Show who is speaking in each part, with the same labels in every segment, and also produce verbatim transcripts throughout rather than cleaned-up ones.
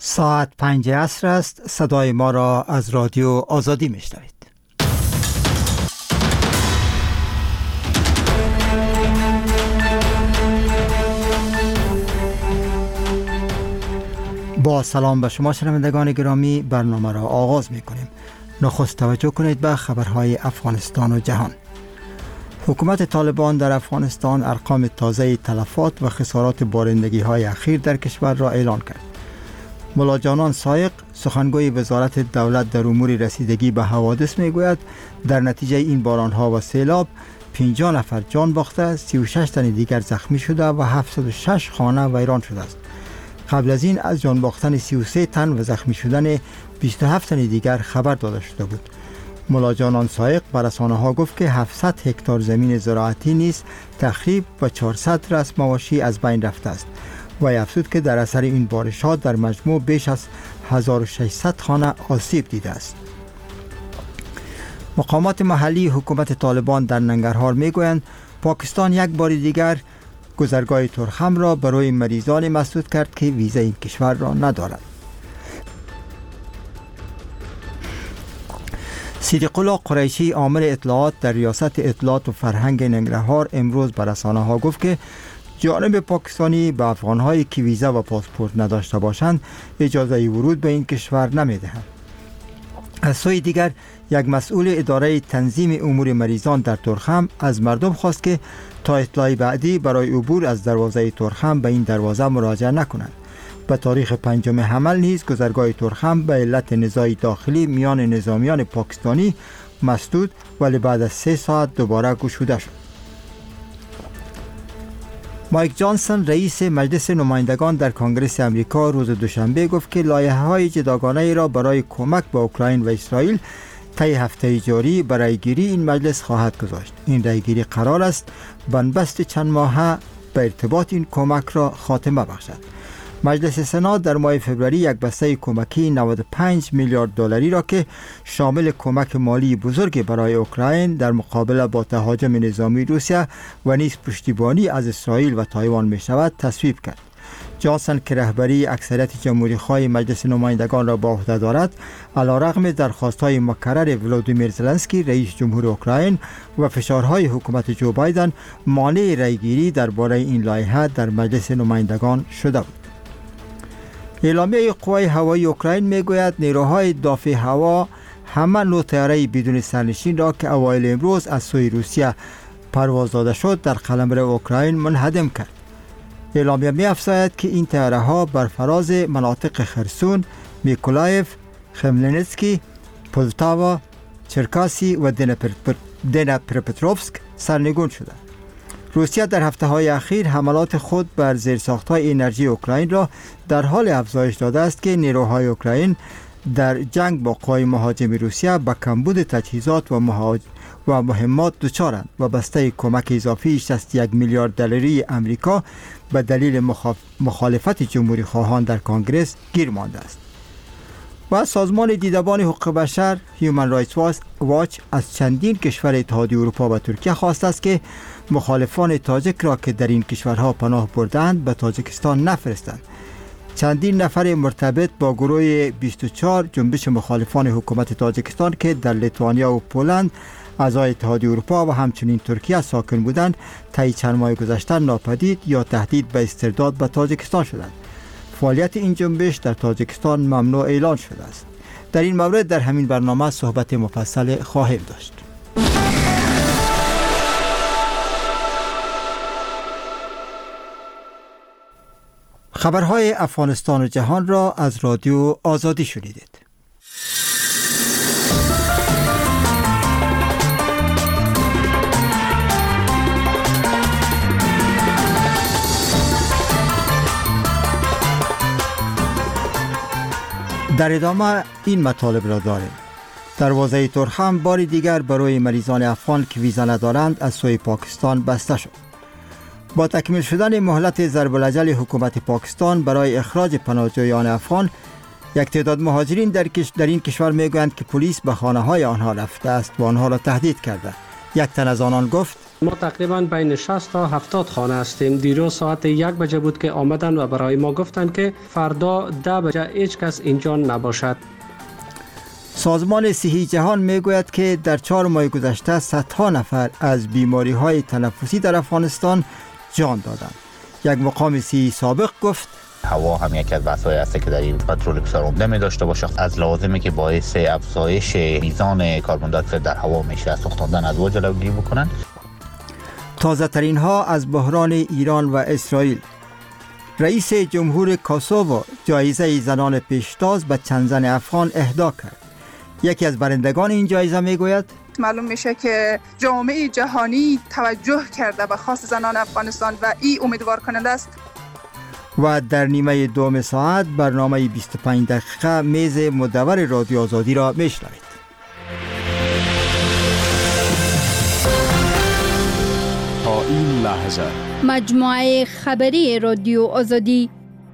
Speaker 1: ساعت پنج عصر است. صدای ما را از رادیو آزادی میشنوید. با سلام به شما شنوندگان گرامی، برنامه را آغاز می کنیم. نخست توجه کنید به خبرهای افغانستان و جهان. حکومت طالبان در افغانستان ارقام تازه تلفات و خسارات بارندگی های اخیر در کشور را اعلان کرد. ملا جانان سایق، سخنگوی وزارت دولت در امور رسیدگی به حوادث میگوید در نتیجه این بارانها و سیلاب پنجاه نفر جان باخته، سی و شش تن دیگر زخمی شده و هفتصد و شش خانه ویران شده است. قبل از این از جان باختن سی و سه تن و زخمی شدن بیست و هفت تن دیگر خبر داده شده بود. ملا جانان سایق به رسانه‌ها گفت که هفتصد هکتار زمین زراعتی نیز تخریب و چهارصد رأس مواشی از بین رفته است. و افزود که در اثر این بارشات در مجموع بیش از هزار و ششصد خانه آسیب دیده است. مقامات محلی حکومت طالبان در ننگرهار میگویند پاکستان یک بار دیگر گذرگاه تورخم را برای مریضان مسدود کرد که ویزا این کشور را ندارند. صدیق الله قریشی عامل اطلاعات در ریاست اطلاعات و فرهنگ ننگرهار امروز به رسانه‌ها گفت که جانب پاکستانی به افغان‌هایی که ویزا و پاسپورت نداشته باشند اجازه ورود به این کشور نمی‌دهند. از سوی دیگر یک مسئول اداره تنظیم امور مریضان در تورخم از مردم خواست که تا اطلاع بعدی برای عبور از دروازه تورخم به این دروازه مراجعه نکنند. به تاریخ پنجم حمل نیز گذرگاه تورخم به علت نزاع داخلی میان نظامیان پاکستانی مسدود ولی بعد از سه ساعت دوباره گشوده شد. مایک جانسون رئیس مجلس نمایندگان در کنگره امریکا روز دوشنبه گفت که لایحه‌های جداگانه را برای کمک به اوکراین و اسرائیل طی هفته جاری برای گیری این مجلس خواهد گذاشت. این رایگیری قرار است بنبست چند ماهه به ارتباط این کمک را خاتمه بخشد. مجلس سنا در ماه فوریه یک بسته کمکی نود و پنج میلیارد دلاری را که شامل کمک مالی بزرگ برای اوکراین در مقابله با تهاجم نظامی روسیه و نیز پشتیبانی از اسرائیل و تایوان می شود تصویب کرد. جانسون که رهبری اکثریت جمهوری‌خواه مجلس نمایندگان را به عهده دارد، علیرغم درخواست‌های مکرر ولودیمیر زلنسکی رئیس جمهور اوکراین و فشارهای حکومت جو بایدن مانع رایگیری درباره این لایحه در مجلس نمایندگان شده بود. اعلامیه قوای هوایی اوکراین میگوید نیروهای دافع هوا همه نوع طیاره بدون سرنشین را که اوایل امروز از سوی روسیه پرواز داده شد در قلمرو اوکراین منهدم کرد. اعلامیه می‌افزاید که این طیاره ها بر فراز مناطق خرسون، میکولایف، خملنسکی، پولتاوا، چرکاسی و دنپرپتروفسک سرنگون شدند. روسیه در هفته‌های اخیر حملات خود بر زیرساخت‌های انرژی اوکراین را در حال افزایش داده است که نیروهای اوکراین در جنگ با قوای مهاجم روسیه به کمبود تجهیزات و مهاج... و مهمات دچارند و بسته کمک اضافی شصت و یک میلیارد دلاری امریکا به دلیل مخاف... مخالفت جمهوری خواهان در کنگره گیر مانده است. و سازمان دیدبان حقوق بشر هیومن رایتس واچ از چندین کشور اتحادیه اروپا و ترکیه خواسته است که مخالفان تاجیک را که در این کشورها پناه بردند به تاجیکستان نفرستند. چندین نفر مرتبط با گروه بیست و چهار جنبش مخالفان حکومت تاجیکستان که در لیتوانیا و پولند اعضای اتحادیه اروپا و همچنین ترکیه ساکن بودند طی چند ماه گذشته ناپدید یا تهدید به استرداد به تاجیکستان شدند. فعالیت این جنبش در تاجیکستان ممنوع اعلان شده است. در این مورد در همین برنامه صحبت مفصل خواهیم داشت. خبرهای افغانستان و جهان را از رادیو آزادی شنیدید. در ادامه این مطالب را داریم. دروازه تورخم بار دیگر برای مریضان افغان که ویزا ندارند از سوی پاکستان بسته شد. با تکمیل شدن مهلت ضرب الاجل حکومت پاکستان برای اخراج پناهجویان افغان، یک تعداد مهاجرین در, کش... در این کشور میگویند که پلیس به خانه های آنها رفته است و آنها را تهدید کرده. یک تن از آنان گفت:
Speaker 2: ما تقریبا بین شصت تا هفتاد خانه هستیم. دیروز ساعت یک بجه بود که آمدن و برای ما گفتند که فردا ده بجه هیچ کس اینجا نباشد.
Speaker 1: سازمان صحی جهان میگوید که در چهار ماه گذشته صدها نفر از بیماری های تنفسی در افغانستان جان دادند. یک مقام صحی سابق گفت
Speaker 3: هوا هم یکی از وسایلی است که در این پترول بسیار عمده می داشته باشه. از لازمه که باعث افزایش میزان کربن دی اکساید در هوا میشه از سوختاندن از جلوگیری بکنند.
Speaker 1: تازه ترین ها از بحران ایران و اسرائیل. رئیس جمهور کوسوو جایزه زنان پیشتاز به چند زن افغان اهدا کرد. یکی از برندگان این جایزه میگوید
Speaker 4: معلوم میشه که جامعه جهانی توجه کرده به خاص زنان افغانستان و این امیدوار کننده است.
Speaker 1: و در نیمه دوم ساعت برنامه بیست و پنج دقیقه میز مدور رادیو آزادی را میشنوید.
Speaker 5: تا این لحظه
Speaker 6: مجموعه خبری رادیو آزادی.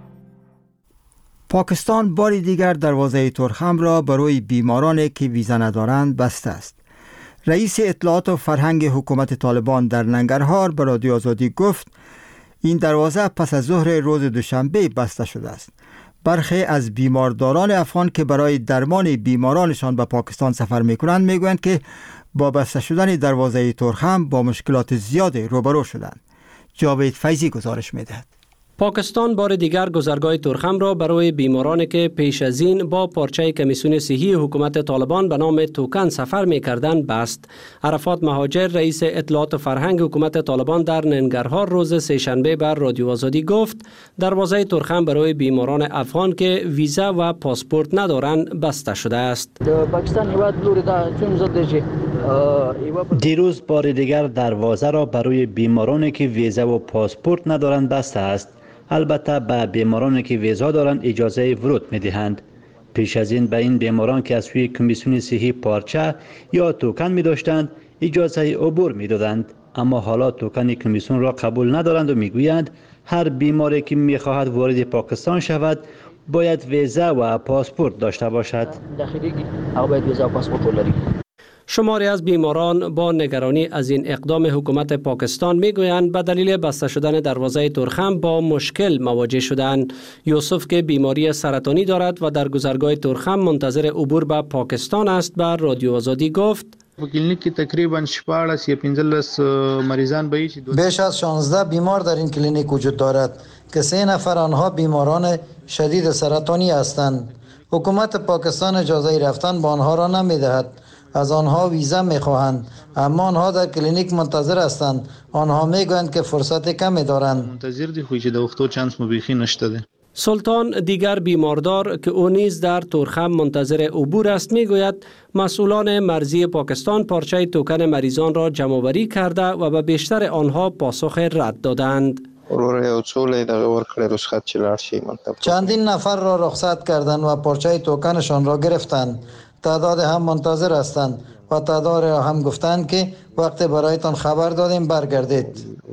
Speaker 1: پاکستان بار دیگر دروازه ترخم را برای بیمارانی که ویزا ندارند بسته است. رئیس اطلاعات و فرهنگ حکومت طالبان در ننگرهار به رادیو آزادی گفت این دروازه پس از ظهر روز دوشنبه بسته شده است. برخی از بیمارداران افغان که برای درمان بیمارانشان به پاکستان سفر میکنند میگویند که با بسته شدن دروازه ترخم با مشکلات زیاد روبرو شدند. جاوید فیضی گزارش میدهد.
Speaker 2: پاکستان بار دیگر گذرگاه ترخم را برای بیمارانی که پیش از این با پارچه کمیسیون صحی حکومت طالبان به نام توکن سفر می‌کردند بست. عرفات مهاجر رئیس اطلاعات و فرهنگ حکومت طالبان در ننگرهار روز سه‌شنبه بر رادیو آزادی گفت دروازه ترخم برای بیماران افغان که ویزا و پاسپورت ندارند بسته شده است.
Speaker 7: دیروز بار دیگر دروازه را برای بیمارانی که ویزا و پاسپورت ندارند بسته است. البته به بیمارانی که ویزا دارند اجازه ورود می‌دهند. پیش از این به این بیماران که از سوی کمیسیون صحی پارچه یا توکن می داشتند اجازه عبور می‌دادند، اما حالا توکن کمیسیون را قبول ندارند و می‌گویند هر بیماری که می‌خواهد وارد پاکستان شود باید ویزا و پاسپورت داشته باشد.
Speaker 2: شماری از بیماران با نگرانی از این اقدام حکومت پاکستان میگویند به دلیل بسته شدن دروازه ترخم با مشکل مواجه شدند. یوسف که بیماری سرطانی دارد و در گذرگاه ترخم منتظر عبور به پاکستان است بر رادیو آزادی گفت
Speaker 8: کلینیک که تقریبا شپاړس یا پنځلس مریضان به
Speaker 9: بیش از شانزده بیمار در این کلینیک وجود دارد که سه نفر آنها بیماران شدید سرطانی هستند. حکومت پاکستان اجازه رفتن به آنها را نمیدهد. از آنها ویزا میخواهند، اما آنها در کلینیک منتظر هستند. آنها میگویند که فرصت کمی دارند.
Speaker 8: منتظر دی خو چې د وختو چانس مبیخی نشته ده.
Speaker 2: سلطان دیگر بیماردار که او نیز در ترخم منتظر عبور است میگوید مسئولان مرزی پاکستان پارچه توکن مریضان را جمع‌آوری کرده و به بیشتر آنها پاسخ رد دادند.
Speaker 9: چندین نفر را رخصت کردند و پارچه توکنشان را گرفتند. تعداد هم منتظر هستند و تعداد را هم گفتند که وقت برایتان خبر دادیم برگردید.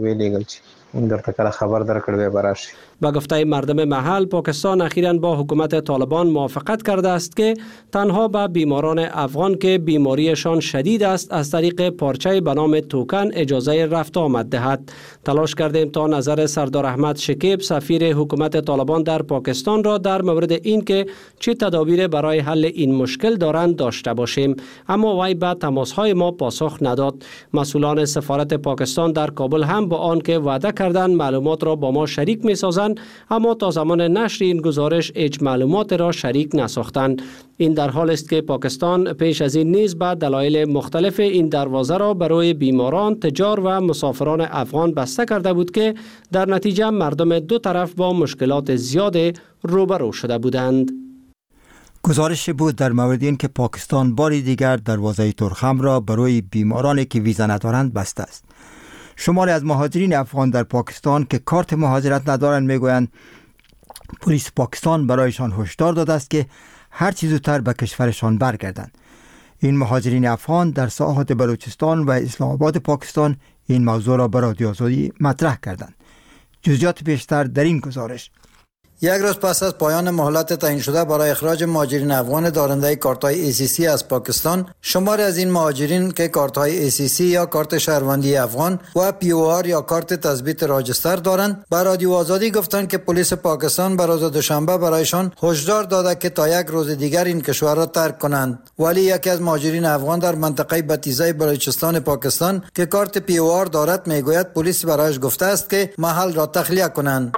Speaker 2: با گفته مردم محل پاکستان اخیراً با حکومت طالبان موافقت کرده است که تنها به بیماران افغان که بیماریشان شدید است از طریق پارچه به نام توکن اجازه رفت آمد دهد. تلاش کردیم تا نظر سردار احمد شکیب سفیر حکومت طالبان در پاکستان را در مورد این که چه تدابیر برای حل این مشکل دارند داشته باشیم، اما وی به تماس‌های ما پاسخ نداد. مسئولان سفارت پاکستان در کابل هم با آن که وعده کردند معلومات را با ما شریک می‌سازند، اما تا زمان نشر این گزارش هیچ معلومات را شریک نساختند. این در حال است که پاکستان پیش از این نیز به دلایل مختلف این دروازه را برای بیماران، تجار و مسافران افغان بسته کرده بود که در نتیجه مردم دو طرف با مشکلات زیاد روبرو شده بودند.
Speaker 1: گزارش بود در مورد این که پاکستان باری دیگر دروازه ترخم را برای بیمارانی که ویزا ندارند بسته است. شماری از مهاجرین افغان در پاکستان که کارت مهاجرت ندارند میگویند پلیس پاکستان برایشان هشدار داده است که هر چه زودتر به کشورشان برگردند. این مهاجرین افغان در ساحات بلوچستان و اسلام آباد پاکستان این موضوع را به رادیو آزادی مطرح کردند. جزئیات بیشتر در این گزارش.
Speaker 9: یک روز پس از پایان مهلت تعیین شده برای اخراج مهاجرین افغان دارنده کارت‌های ای سی سی از پاکستان، شماری از این مهاجرین که کارت‌های ای سی سی یا کارت شهروندی افغان و پی او آر یا کارت تثبیت راجستر دارند، به رادیو آزادی گفتند که پلیس پاکستان به روز دوشنبه برایشان هشدار داده که تا یک روز دیگر این کشور را ترک کنند. ولی یکی از مهاجرین افغان در منطقه بتیزه بلوچستان پاکستان که کارت پی او آر دارد میگوید پلیس برایش گفته است که محل را تخلیه کنند.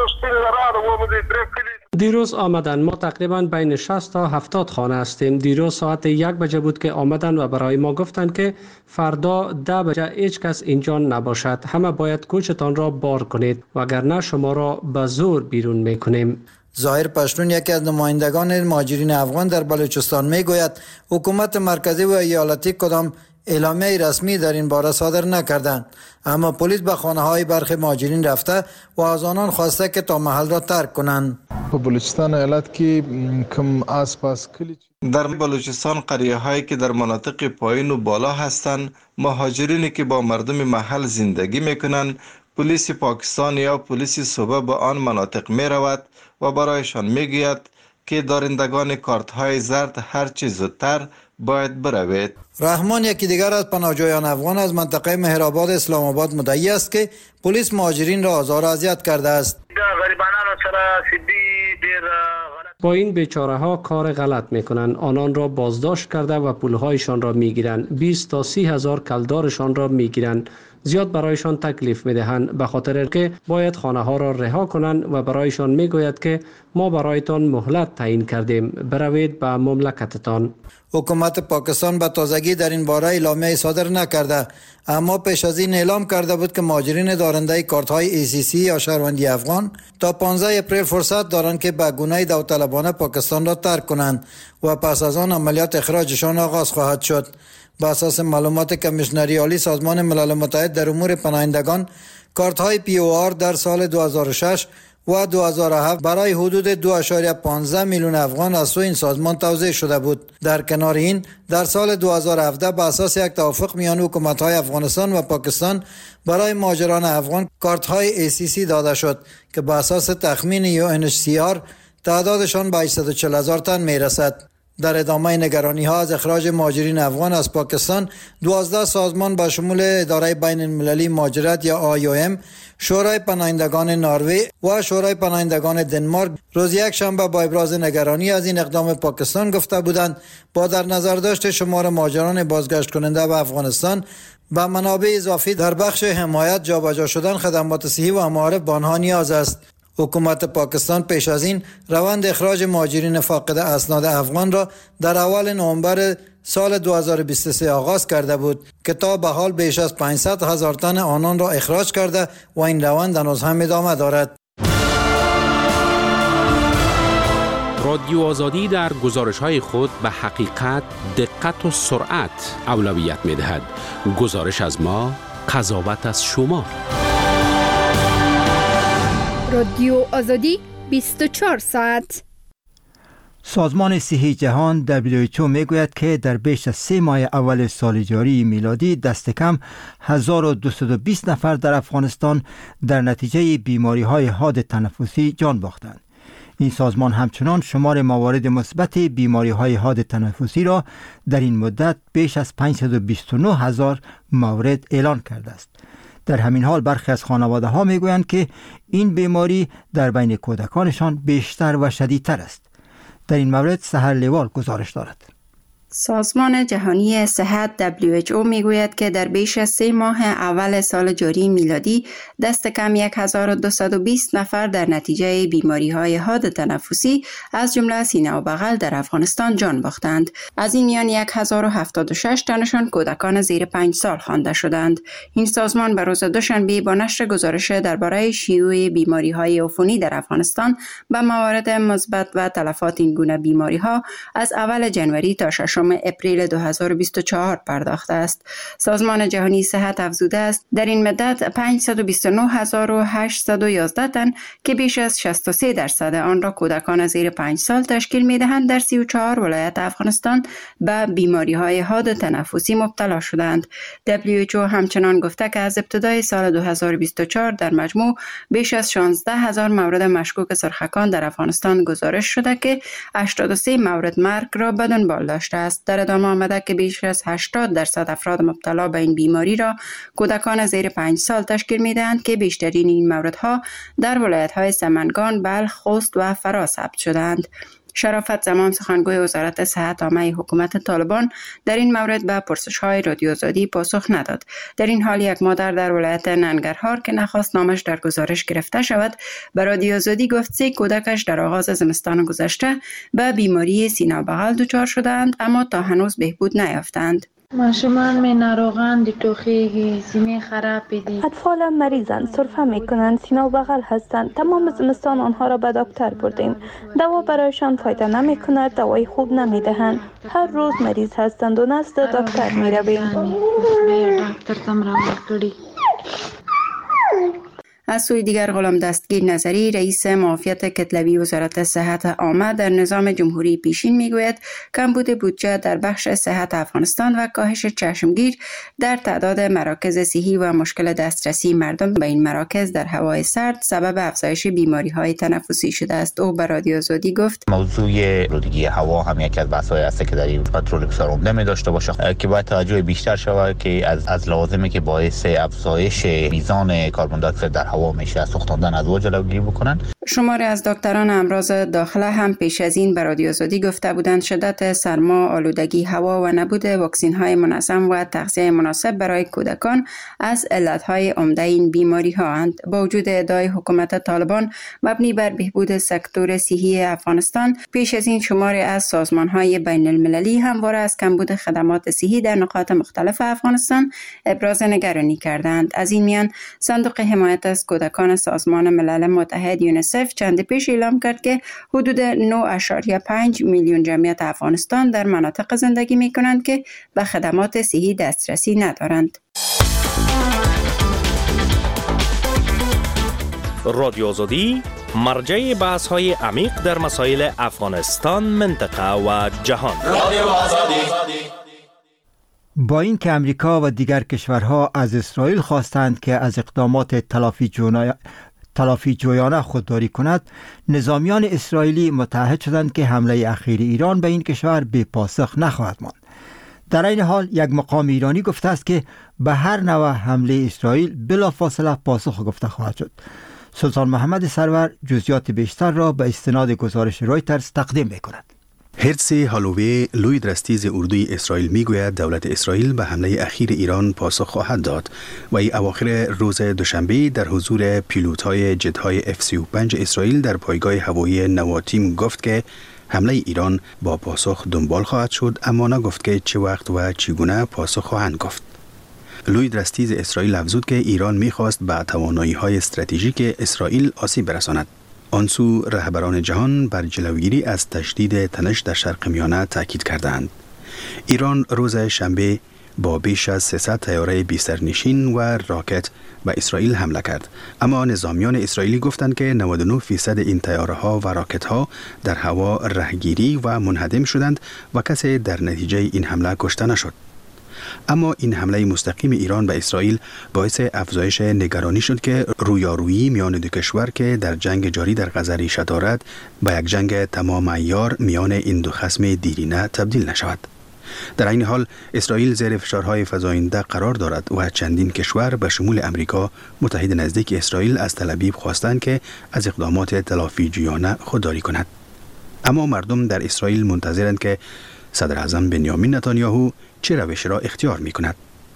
Speaker 2: دیروز آمدن، ما تقریبا بین شصت تا هفتاد خانه هستیم. دیروز ساعت یک بجه بود که آمدن و برای ما گفتند که فردا ده بجه هیچ کس اینجا نباشد، همه باید کوچتان را بار کنید وگرنه شما را به زور بیرون میکنیم.
Speaker 9: ظاهر پشتون یکی از نمایندگان مهاجرین افغان در بلوچستان میگوید حکومت مرکزی و ایالتی کدام اعلامیه رسمی در این باره صادر نکردند، اما پلیس به خانه های برخی مهاجرین رفته و از آنان خواسته که تا محل را ترک کنند.
Speaker 10: بلوچستان ایالت که کم آسپاس کلی
Speaker 11: در بلوچستان قریه هایی که در مناطق پایین و بالا هستند، مهاجرینی که با مردم محل زندگی میکنند، پلیس پاکستان یا پلیس صوبه به آن مناطق می رود و برایشان میگوید که دارندگان کارت های زرد هر چه زودتر باید بروید.
Speaker 9: رحمان یکی دیگر از پناهجویان افغان از منطقه مهرآباد اسلام آباد مدعی است که پلیس مهاجرین را آزار و اذیت کرده است.
Speaker 2: با این بیچاره ها کار غلط میکنند، آنان را بازداشت کرده و پولهایشان را میگیرند، بیست تا سی هزار کلدارشان را میگیرند، زیاد برایشان تکلیف میدهند به خاطر که باید خانه ها را رها کنند و برایشان میگوید که ما برایتان مهلت تعیین کردیم، بروید به مملکتتان.
Speaker 9: حکومت پاکستان به تازگی در این باره اعلامیه صادر نکرده، اما پیش از این اعلام کرده بود که مهاجرین دارنده کارت های ای سی سی یا شهروندی افغان تا پانزده اپریل فرصت دارند که به گونه داوطلبانه پاکستان را ترک کنند و پس از آن عملیات اخراجشان آغاز خواهد شد. بر اساس معلومات کمیشنری عالی سازمان ملل متحد در امور پناهندگان، کارت های پی او آر در سال دو هزار و شش و دو هزار و هفت برای حدود دو ممیز پانزده میلیون افغان از سوی این سازمان توزیع شده بود. در کنار این، در سال دو هزار و هفده بر اساس یک توافق میان حکومت‌های افغانستان و پاکستان برای مهاجران افغان کارت‌های ای سی سی داده شد که بر اساس تخمین یو ان اچ سی آر تعدادشان به هشتصد و چهل هزار تن میرسد. در ادامه نگرانی ها از اخراج مهاجرین افغان از پاکستان، دوازده سازمان با شمول اداره بین المللی مهاجرت یا آی او ام، شورای پناهندگان نروژ و شورای پناهندگان دنمارک روز یک شنبه با ابراز نگرانی از این اقدام پاکستان گفته بودند با در نظر داشت شمار مهاجران بازگشت کننده به افغانستان به منابع اضافی در بخش حمایت جابجا شدن خدمات صحی و معارف به آنها نیاز است. حکومت پاکستان پیش از این روند اخراج مهاجرین فاقد اسناد افغان را در اول نوامبر سال دو هزار و بیست و سه آغاز کرده بود که تا به حال بیش از پانصد هزار تن آنان را اخراج کرده و این روند هنوز هم ادامه دارد.
Speaker 12: رادیو آزادی در گزارش‌های خود به حقیقت، دقت و سرعت اولویت می‌دهد. گزارش از ما، قضاوت از شما.
Speaker 6: رادیو آزادی بیست و چهار ساعت.
Speaker 1: سازمان صحی جهان دبلیو اچ او میگوید که در بیش از سه ماه اول سال جاری میلادی دست کم هزار و دویست و بیست نفر در افغانستان در نتیجه بیماری های حاد تنفسی جان باختند. این سازمان همچنان شمار موارد مثبت بیماری های حاد تنفسی را در این مدت بیش از پانصد و بیست و نه هزار مورد اعلان کرده است. در همین حال برخی از خانواده ها می گویند که این بیماری در بین کودکانشان بیشتر و شدیدتر است. در این مورد سحر لیوال گزارش دارد.
Speaker 13: سازمان جهانی صحت دبلیو اچ او میگوید که در بیش از سه ماه اول سال جاری میلادی دست کم هزار و دویست و بیست نفر در نتیجه بیماری های حاد تنفسی از جمله سینه و بغل در افغانستان جان باختند. از این میان هزار و هفتاد و شش تنشان کودکان زیر پنج سال خوانده شدند. این سازمان به روز دوشنبه با نشر گزارش درباره شیوع بیماری های عفونی در افغانستان به موارد مثبت و تلفات این گونه بیماری ها از اول جنوری تا ششم ششم اپریل دو هزار و بیست و چهار پرداخته است. سازمان جهانی صحت افزوده است در این مدت پانصد و بیست و نه هزار و هشتصد و یازده تن که بیش از شصت و سه درصد آن را کودکان زیر پنج سال تشکیل می‌دهند در سی و چهار ولایت افغانستان به بیماری‌های حاد تنفسی مبتلا شدند. دبلیو اچ او همچنان گفته که از ابتدای سال دو هزار و بیست و چهار در مجموع بیش از شانزده هزار مورد مشکوک سرخکان در افغانستان گزارش شده که هشتاد و سه مورد مرگ را به دنبال داشته است. در ادامه آمده که بیش از هشتاد درصد افراد مبتلا به این بیماری را کودکان زیر پنج سال تشکیل می‌دهند که بیشترین این موردها در ولایت‌های سمنگان، بلخ، خوست و فرا ثبت شدند. شرافت زمان سخنگوی وزارت صحت عامه حکومت طالبان در این مورد به پرسش‌های رادیو آزادی پاسخ نداد. در این حال یک مادر در ولایت ننگرهار که نخواست نامش در گزارش گرفته شود به رادیو آزادی گفت سه کودکش در آغاز زمستان گذشته به بیماری سینه بغل دچار شدند اما تا هنوز بهبود نیافتند.
Speaker 14: ماشومان می ناروغان دی توخیگی سینه خراب دی.
Speaker 15: اطفال مریضند، سرفه می کنند، سینه و بغل هستند. تمام زمستان آنها را به دکتر بردیم. دوا برایشان فایده نمی کند، دوای خوب نمی دهند. هر روز مریض هستند و نزد دکتر می رویم.
Speaker 14: دکتر تم را کردی.
Speaker 13: از سوی دیگر غلام دستگیر نظری رئیس معافیت کتلوی وزارت صحت عامه در نظام جمهوری پیشین میگوید کمبود بودجه در بخش صحت افغانستان و کاهش چشمگیر در تعداد مراکز صحی و مشکل دسترسی مردم به این مراکز در هوای سرد سبب افزایش بیماری های تنفسی شده است. او به رادیو آزادی گفت
Speaker 3: موضوع آلودگی هوا هم یکی از بحث‌های است که در این کنترل بسیار عمده می داشته باشه که باید توجه بیشتر شود که از از لوازمی که باعث افزایش میزان کربن دی اکسید در هوا میشه از سوختاندن از او جلوگیری بکنن.
Speaker 13: شماری از دکتران امراض داخله هم پیش از این به رادیو آزادی گفته بودند شدت سرما، آلودگی هوا و نبود واکسن های منظم و تغذیه مناسب برای کودکان از علت های عمده این بیماری ها اند. با وجود ادعای حکومت طالبان مبنی بر بهبود سکتور صحی افغانستان، پیش از این شماری از سازمان های بین المللی همواره از کمبود خدمات صحی در نقاط مختلف افغانستان ابراز نگرانی کردند. از این میان صندوق حمایت از کودکان سازمان ملل متحد یونیسف چند پیش اعلام کرد که حدود نه اشاریه پنج میلیون جمعیت افغانستان در مناطق زندگی می کنند که به خدمات صحی دسترسی ندارند.
Speaker 16: رادیو آزادی مرجع بحث های عمیق در مسائل افغانستان، منطقه و جهان. رادیو آزادی.
Speaker 1: با این که امریکا و دیگر کشورها از اسرائیل خواستند که از اقدامات تلافی جویانه تلافی جویانه خودداری کند، نظامیان اسرائیلی متعهد شدند که حمله اخیر ایران به این کشور بی پاسخ نخواهد ماند. در این حال یک مقام ایرانی گفته است که به هر نوع حمله اسرائیل بلافاصله پاسخ گفته خواهد شد. سلطان محمد سرور جزئیات بیشتر را به استناد گزارش رویترز تقدیم می‌کند.
Speaker 17: هرتزی هالووی لوی درستیز اردوی اسرائیل میگوید دولت اسرائیل به حمله اخیر ایران پاسخ خواهد داد و ای اواخر روز دوشنبه در حضور پیلوت‌های جت‌های اف سی و پنج اسرائیل در پایگاه هوایی نواتیم گفت که حمله ایران با پاسخ دنبال خواهد شد، اما نگفت که چه وقت و چگونه پاسخ خواهند گفت. لوی درستیز اسرائیل افزود که ایران میخواست به توانایی‌های استراتژیک اسرائیل آسیب برساند. آنسو رهبران جهان بر جلوگیری از تشدید تنش در شرق میانه تاکید کردند. ایران روز شنبه با بیش از سیصد طیاره بی سرنشین و راکت به اسرائیل حمله کرد، اما نظامیان اسرائیلی گفتند که نود و نه درصد این طیاره ها و راکت ها در هوا رهگیری و منهدم شدند و کسی در نتیجه این حمله کشته نشد. اما این حمله مستقیم ایران به اسرائیل باعث افزایش نگرانی شد که رویارویی میان دو کشور که در جنگ جاری در غزه ریشه دارد به یک جنگ تمام عیار میان این دو خصم دیرینه تبدیل نشود. در این حال اسرائیل زیر فشارهای فزاینده قرار دارد و چندین کشور به شمول امریکا متحد نزدیک اسرائیل از تل ابیب خواستند که از اقدامات تلافی جویانه خودداری کند. اما مردم در اسرائیل منتظرند که صدر اعظم بنیامین نتانیاهو چه روش را اختیار می کند.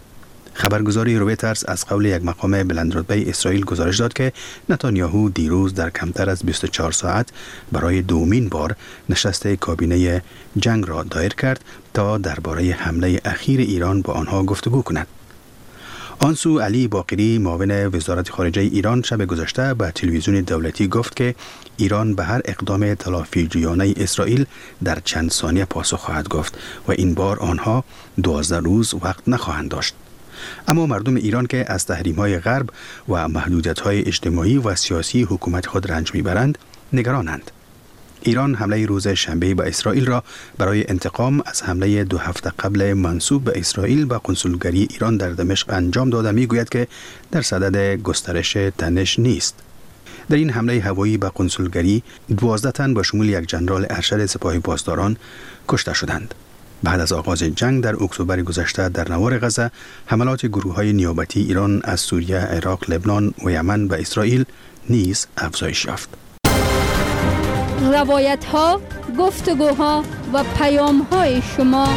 Speaker 17: خبرگزاری رویترز از قول یک مقام بلندرتبه اسرائیل گزارش داد که نتانیاهو دیروز در کمتر از بیست و چهار ساعت برای دومین بار نشست کابینه جنگ را دایر کرد تا درباره حمله اخیر ایران با آنها گفتگو کند. آنسو علی باقری معاون وزارت خارجه ایران شب گذشته به تلویزیون دولتی گفت که ایران به هر اقدام تلافیجویانه اسرائیل در چند ثانیه پاسخ خواهد گفت و این بار آنها دوازده روز وقت نخواهند داشت. اما مردم ایران که از تحریم‌های غرب و محدودیت‌های اجتماعی و سیاسی حکومت خود رنج می‌برند نگرانند. ایران حمله روز شنبه به اسرائیل را برای انتقام از حمله دو هفته قبل منسوب به اسرائیل به قنسولگری ایران در دمشق انجام داده میگوید که در صدد گسترش تنش نیست. در این حمله هوایی به قنسولگری دوازده تن با شمول یک ژنرال ارشد سپاه پاسداران کشته شدند. بعد از آغاز جنگ در اکتبر گذشته در نوار غزه، حملات گروه‌های نیابتی ایران از سوریه، عراق، لبنان و یمن به اسرائیل نیز افزایش یافت.
Speaker 6: روایت ها، گفتگوها و پیام های شما.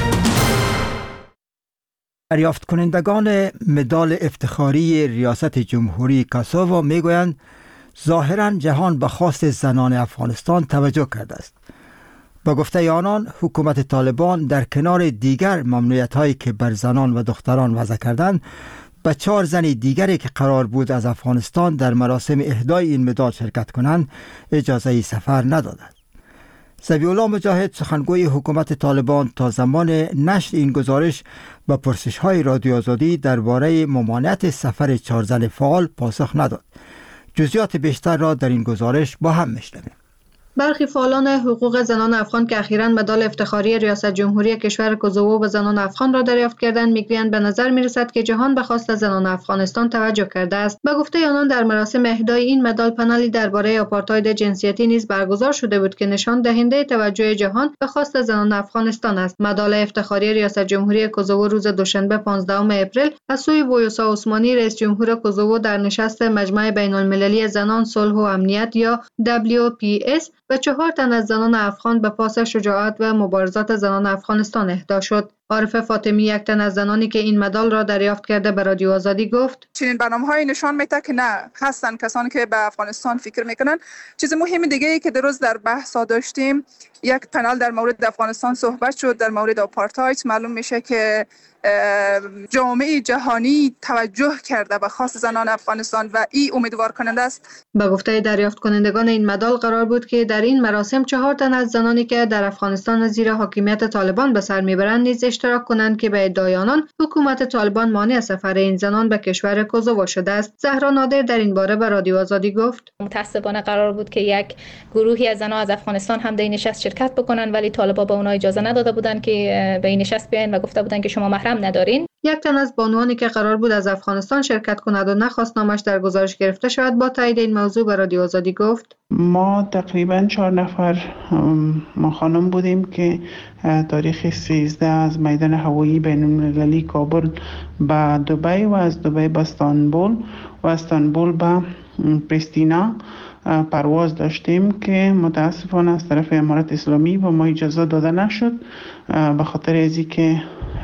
Speaker 1: دریافت کنندگان مدال افتخاری ریاست جمهوری کوسوو میگویند ظاهراً جهان به خواست زنان افغانستان توجه کرده است. با گفته آنان حکومت طالبان در کنار دیگر ممنوعیت هایی که بر زنان و دختران وضع کردند، به چهار زن دیگری که قرار بود از افغانستان در مراسم اهدای این مدال شرکت کنند اجازه سفر ندادند. ذبیح‌الله مجاهد سخنگوی حکومت طالبان تا زمان نشر این گزارش به پرسش‌های رادیو آزادی درباره ممانعت سفر چهار زن فعال پاسخ نداد. جزئیات بیشتر را در این گزارش با هم میشنویم.
Speaker 18: برخی فعالان حقوق زنان افغان که اخیراً مدال افتخاری ریاست جمهوری کشور کوزوو به زنان افغان را دریافت کردند میگویند به نظر میرسد که جهان به خواست زنان افغانستان توجه کرده است. به گفته آنان در مراسم اهدای این مدال پنلی درباره آپارتاید جنسیتی نیز برگزار شده بود که نشان دهنده توجه جهان به خواست زنان افغانستان است. مدال افتخاری ریاست جمهوری کوزوو روز دوشنبه پانزدهم اپریل از سوی ویوسا عثمانی رئیس جمهور کوزوو در نشست مجمع بین‌المللی زنان صلح و امنیت یا دبلیو پی اس به چهار تن از زنان افغان به پاس شجاعت و مبارزات زنان افغانستان اهدا شد. عارفه فاطمی یک تن از زنانی که این مدال را دریافت کرده به رادیو آزادی گفت
Speaker 4: چنین برنامه‌های نشان میده که نه هستن کسانی که به افغانستان فکر میکنن. چیز مهم دیگه ای که درست در بحث داشتیم، یک پنل در مورد افغانستان صحبت شد در مورد آپارتاید. معلوم میشه که جامعه جهانی توجه کرده به خواست زنان افغانستان و این امیدوار کننده است.
Speaker 18: به گفته دریافت کنندگان این مدال قرار بود که در این مراسم چهار تن از زنانی که در افغانستان زیر حاکمیت طالبان به سر میبرند نیز اشتراک کنند که به ادعای آنان حکومت طالبان مانع سفر این زنان به کشور کوزوو شده است. زهرا نادر در این باره به رادیو آزادی گفت
Speaker 19: متاسفانه قرار بود که یک گروهی از زنان از افغانستان هم در این نشست شرکت بکنن، ولی طالبان به اونها اجازه نداده بودند که به این نشست بیاین و گفته بودند که شما محرم ندارین.
Speaker 18: یک تن از بانوانی که قرار بود از افغانستان شرکت کند و نخواست نامش در گزارش گرفته شود با تایید این موضوع به رادیو آزادی گفت
Speaker 20: ما تقریبا چهار نفر ما خانم بودیم که تاریخ سیزده از میدان هوایی بین‌المللی کابل به دبی و از دبی به استانبول و استانبول به پریستینا پرواز داشتیم که متاسفانه از طرف امارات اسلامی به ما اجازه داده نشد به خاطر ازی که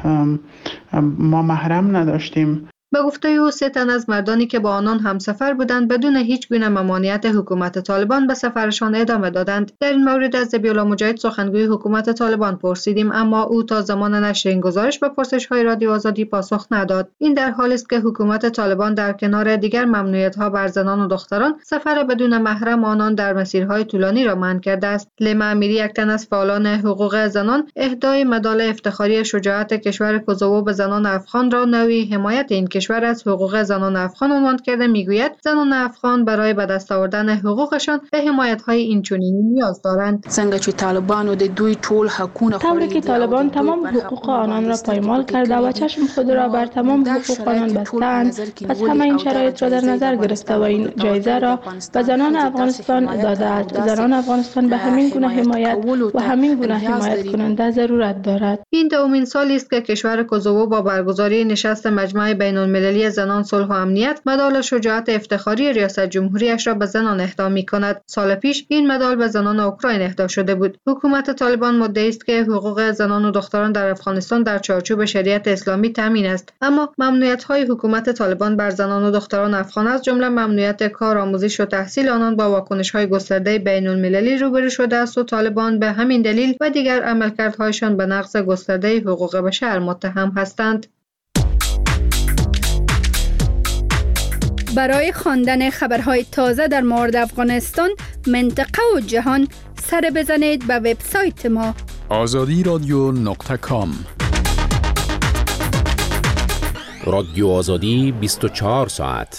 Speaker 20: ما محرم نداشتیم.
Speaker 18: به گفته او سه تن از مردانی که با آنان همسفر بودند بدون هیچ گونه ممانعت حکومت طالبان به سفرشان ادامه دادند. در این مورد از ذبیح‌الله مجاهد سخنگوی حکومت طالبان پرسیدیم، اما او تا زمان نشر این گزارش به پرسش‌های رادیو آزادی پاسخ نداد. این در حالی است که حکومت طالبان در کنار دیگر ممنوعیت‌ها بر زنان و دختران سفر بدون محرم آنان در مسیرهای طولانی را منع کرده است. لیما امیری یک تن از فعالان حقوق زنان اهدای مدال افتخاری شجاعت کشور کوزوو به زنان افغان را نوعی حمایت این کشور از حقوق زنان افغان عنوان کرده میگوید زنان افغان برای به دست آوردن حقوقشان به حمایت‌های اینچنینی نیاز دارند.
Speaker 21: څنګه چې طالبانو د دوی ټول حقونه
Speaker 15: طوری که طالبان تمام حقوق آنان را پایمال کرده و چشم خود را بر تمام حقوق آنان بستند، پس همه این شرایط را در نظر گرفته و این جایزه را به زنان افغانستان داده است. زنان افغانستان به همین گونه حمایت و همین گونه حمایت کننده ضرورت دارد.
Speaker 18: این دومین سالی است که کشور کوزوو با برگزاری نشست مجمع بین‌المللی زنان صلح و امنیت مدال شجاعت افتخاری ریاست جمهوریش را به زنان اهدا می‌کند. سال پیش این مدال به زنان اوکراین اهدا شده بود. حکومت طالبان مدعی است که حقوق زنان و دختران در افغانستان در چارچوب شریعت اسلامی تامین است، اما ممنوعیت‌های حکومت طالبان بر زنان و دختران افغان از جمله ممنوعیت کار، آموزش و تحصیل آنان با واکنش‌های گسترده بین‌المللی روبرو شده است و طالبان به همین دلیل و دیگر عملکردهایشان به نقض گسترده حقوق بشر متهم هستند.
Speaker 6: برای خواندن خبرهای تازه در مورد افغانستان، منطقه و جهان سر بزنید به وبسایت ما
Speaker 12: آزادی رادیو نقطه کام. رادیو آزادی بیست و چهار ساعت.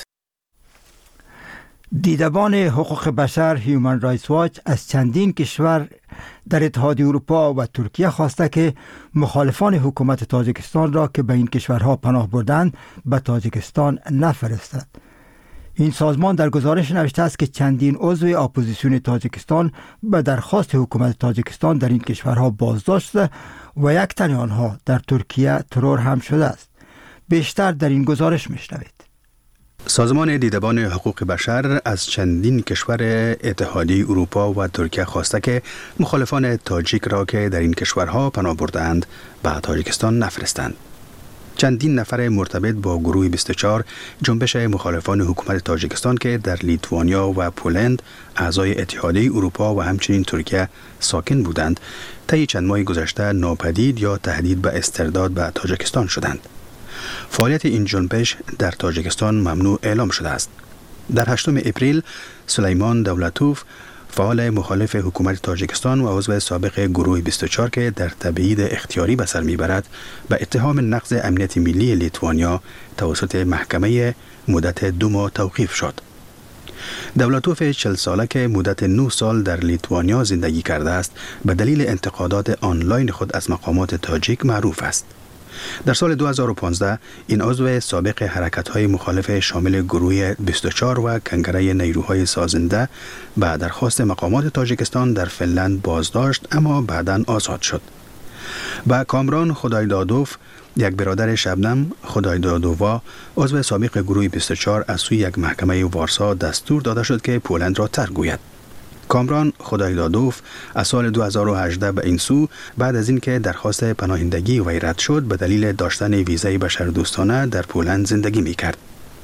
Speaker 1: دیدبان حقوق بشر هیومن رایتس واچ از چندین کشور در اتحادیه اروپا و ترکیه خواسته که مخالفان حکومت تاجیکستان را که به این کشورها پناه بردند به تاجیکستان نفرستد. این سازمان در گزارش نوشته است که چندین عضو اپوزیسیون تاجیکستان به درخواست حکومت تاجیکستان در این کشورها بازداشت شده و یک تن آنها در ترکیه ترور هم شده است. بیشتر در این گزارش میشنوید.
Speaker 17: سازمان دیدبان حقوق بشر از چندین کشور اتحادیه اروپا و ترکیه خواسته که مخالفان تاجیک را که در این کشورها پناه برده‌اند به تاجیکستان نفرستند. چندین نفر مرتبط با گروه بیست و چهار جنبش مخالفان حکومت تاجیکستان که در لیتوانیا و پولند اعضای اتحادیه اروپا و همچنین ترکیه ساکن بودند، طی چند ماه گذشته ناپدید یا تهدید به استرداد به تاجیکستان شدند. فعالیت این جنبش در تاجیکستان ممنوع اعلام شده است. در هشتم اپریل سلیمان دولتوف، فعال مخالف حکومت تاجیکستان و عضو سابق گروه بیست و چهار که در تبعید اختیاری به سر میبرد، به اتهام نقض امنیت ملی لیتوانیا توسط محکمه مدت دو ماه توقیف شد. دولتوف چهل ساله که مدت نه سال در لیتوانیا زندگی کرده است، به دلیل انتقادات آنلاین خود از مقامات تاجیک معروف است. در سال دو هزار و پانزده این عضو سابق حرکت‌های مخالف شامل گروه بیست و چهار و کنگره نیروهای سازنده به درخواست مقامات تاجیکستان در فنلند بازداشت، اما بعداً آزاد شد. با کامران خدایدادوف، یک برادر شبنم خدایدادووا، عضو سابق گروه بیست و چهار، از سوی یک محکمه وارسا دستور داده شد که پولند را ترک گوید. کامران خدایدادوف از سال دو هزار و هجده به این سو، بعد از اینکه درخواست پناهندگی وی رد شد، به دلیل داشتن ویزای بشردوستانه در پولند زندگی می‌کرد.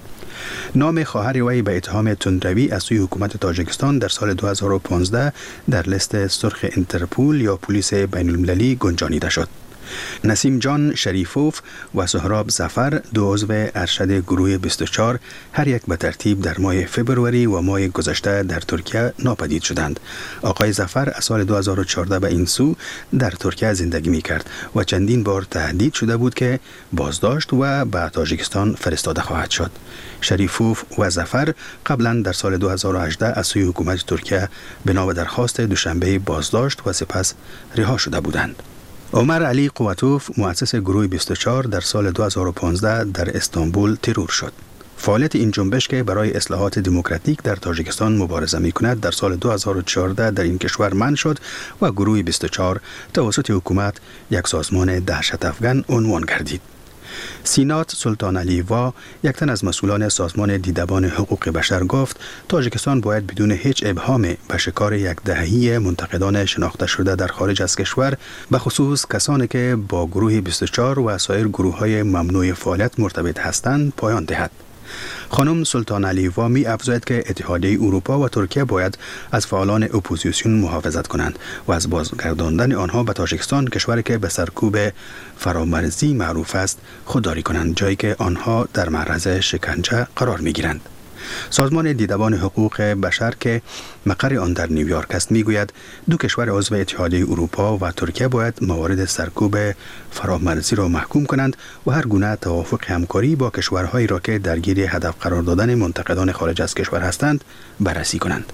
Speaker 17: نام خواهر وی به اتهام تندروی از سوی حکومت تاجیکستان در سال دو هزار و پانزده در لیست سرخ انترپول یا پلیس بین‌المللی گنجانیده شد. نسیم جان شریفوف و سهراب ظفر، دو عضو ارشد گروه بیست و چهار، هر یک به ترتیب در ماه فبروری و ماه گذشته در ترکیه ناپدید شدند. آقای ظفر از سال دو هزار و چهارده به این سو در ترکیه زندگی می کرد و چندین بار تهدید شده بود که بازداشت و به تاجیکستان فرستاده خواهد شد. شریفوف و ظفر قبلا در سال دو هزار و هجده از سوی حکومت ترکیه بنا به درخواست دوشنبه بازداشت و سپس رها شده بودند. عمر علی قوتوف، مؤسس گروه بیست و چهار، در سال دو هزار و پانزده در استانبول ترور شد. فعالیت این جنبش که برای اصلاحات دموکراتیک در تاجیکستان مبارزه می کند در سال دو هزار و چهارده در این کشور منع شد و گروه بیست و چهار توسط حکومت یک سازمان دهشت افغان عنوان گردید. سینات سلطان علیوا، یک تن از مسئولان سازمان دیدبان حقوق بشر، گفت تاجیکستان باید بدون هیچ ابهام به شکار یک دهه‌ای منتقدان شناخته شده در خارج از کشور، به خصوص کسانی که با گروه بیست و چهار و سایر گروه‌های ممنوع فعالیت مرتبط هستند، پایان دهد. خانم سلطان علیوا می افزاید که اتحادیه اروپا و ترکیه باید از فعالان اپوزیسیون محافظت کنند و از بازگرداندن آنها به تاجیکستان، کشوری که به سرکوب فرامرزی معروف است، خودداری کنند، جایی که آنها در معرض شکنجه قرار می گیرند. سازمان دیدبان حقوق بشر که مقر آن در نیویورک است میگوید دو کشور عضو اتحادیه اروپا و ترکیه باید موارد سرکوب فرامرزی را محکوم کنند و هر گونه توافق همکاری با کشورهایی را که درگیر هدف قرار دادن منتقدان خارج از کشور هستند بررسی کنند.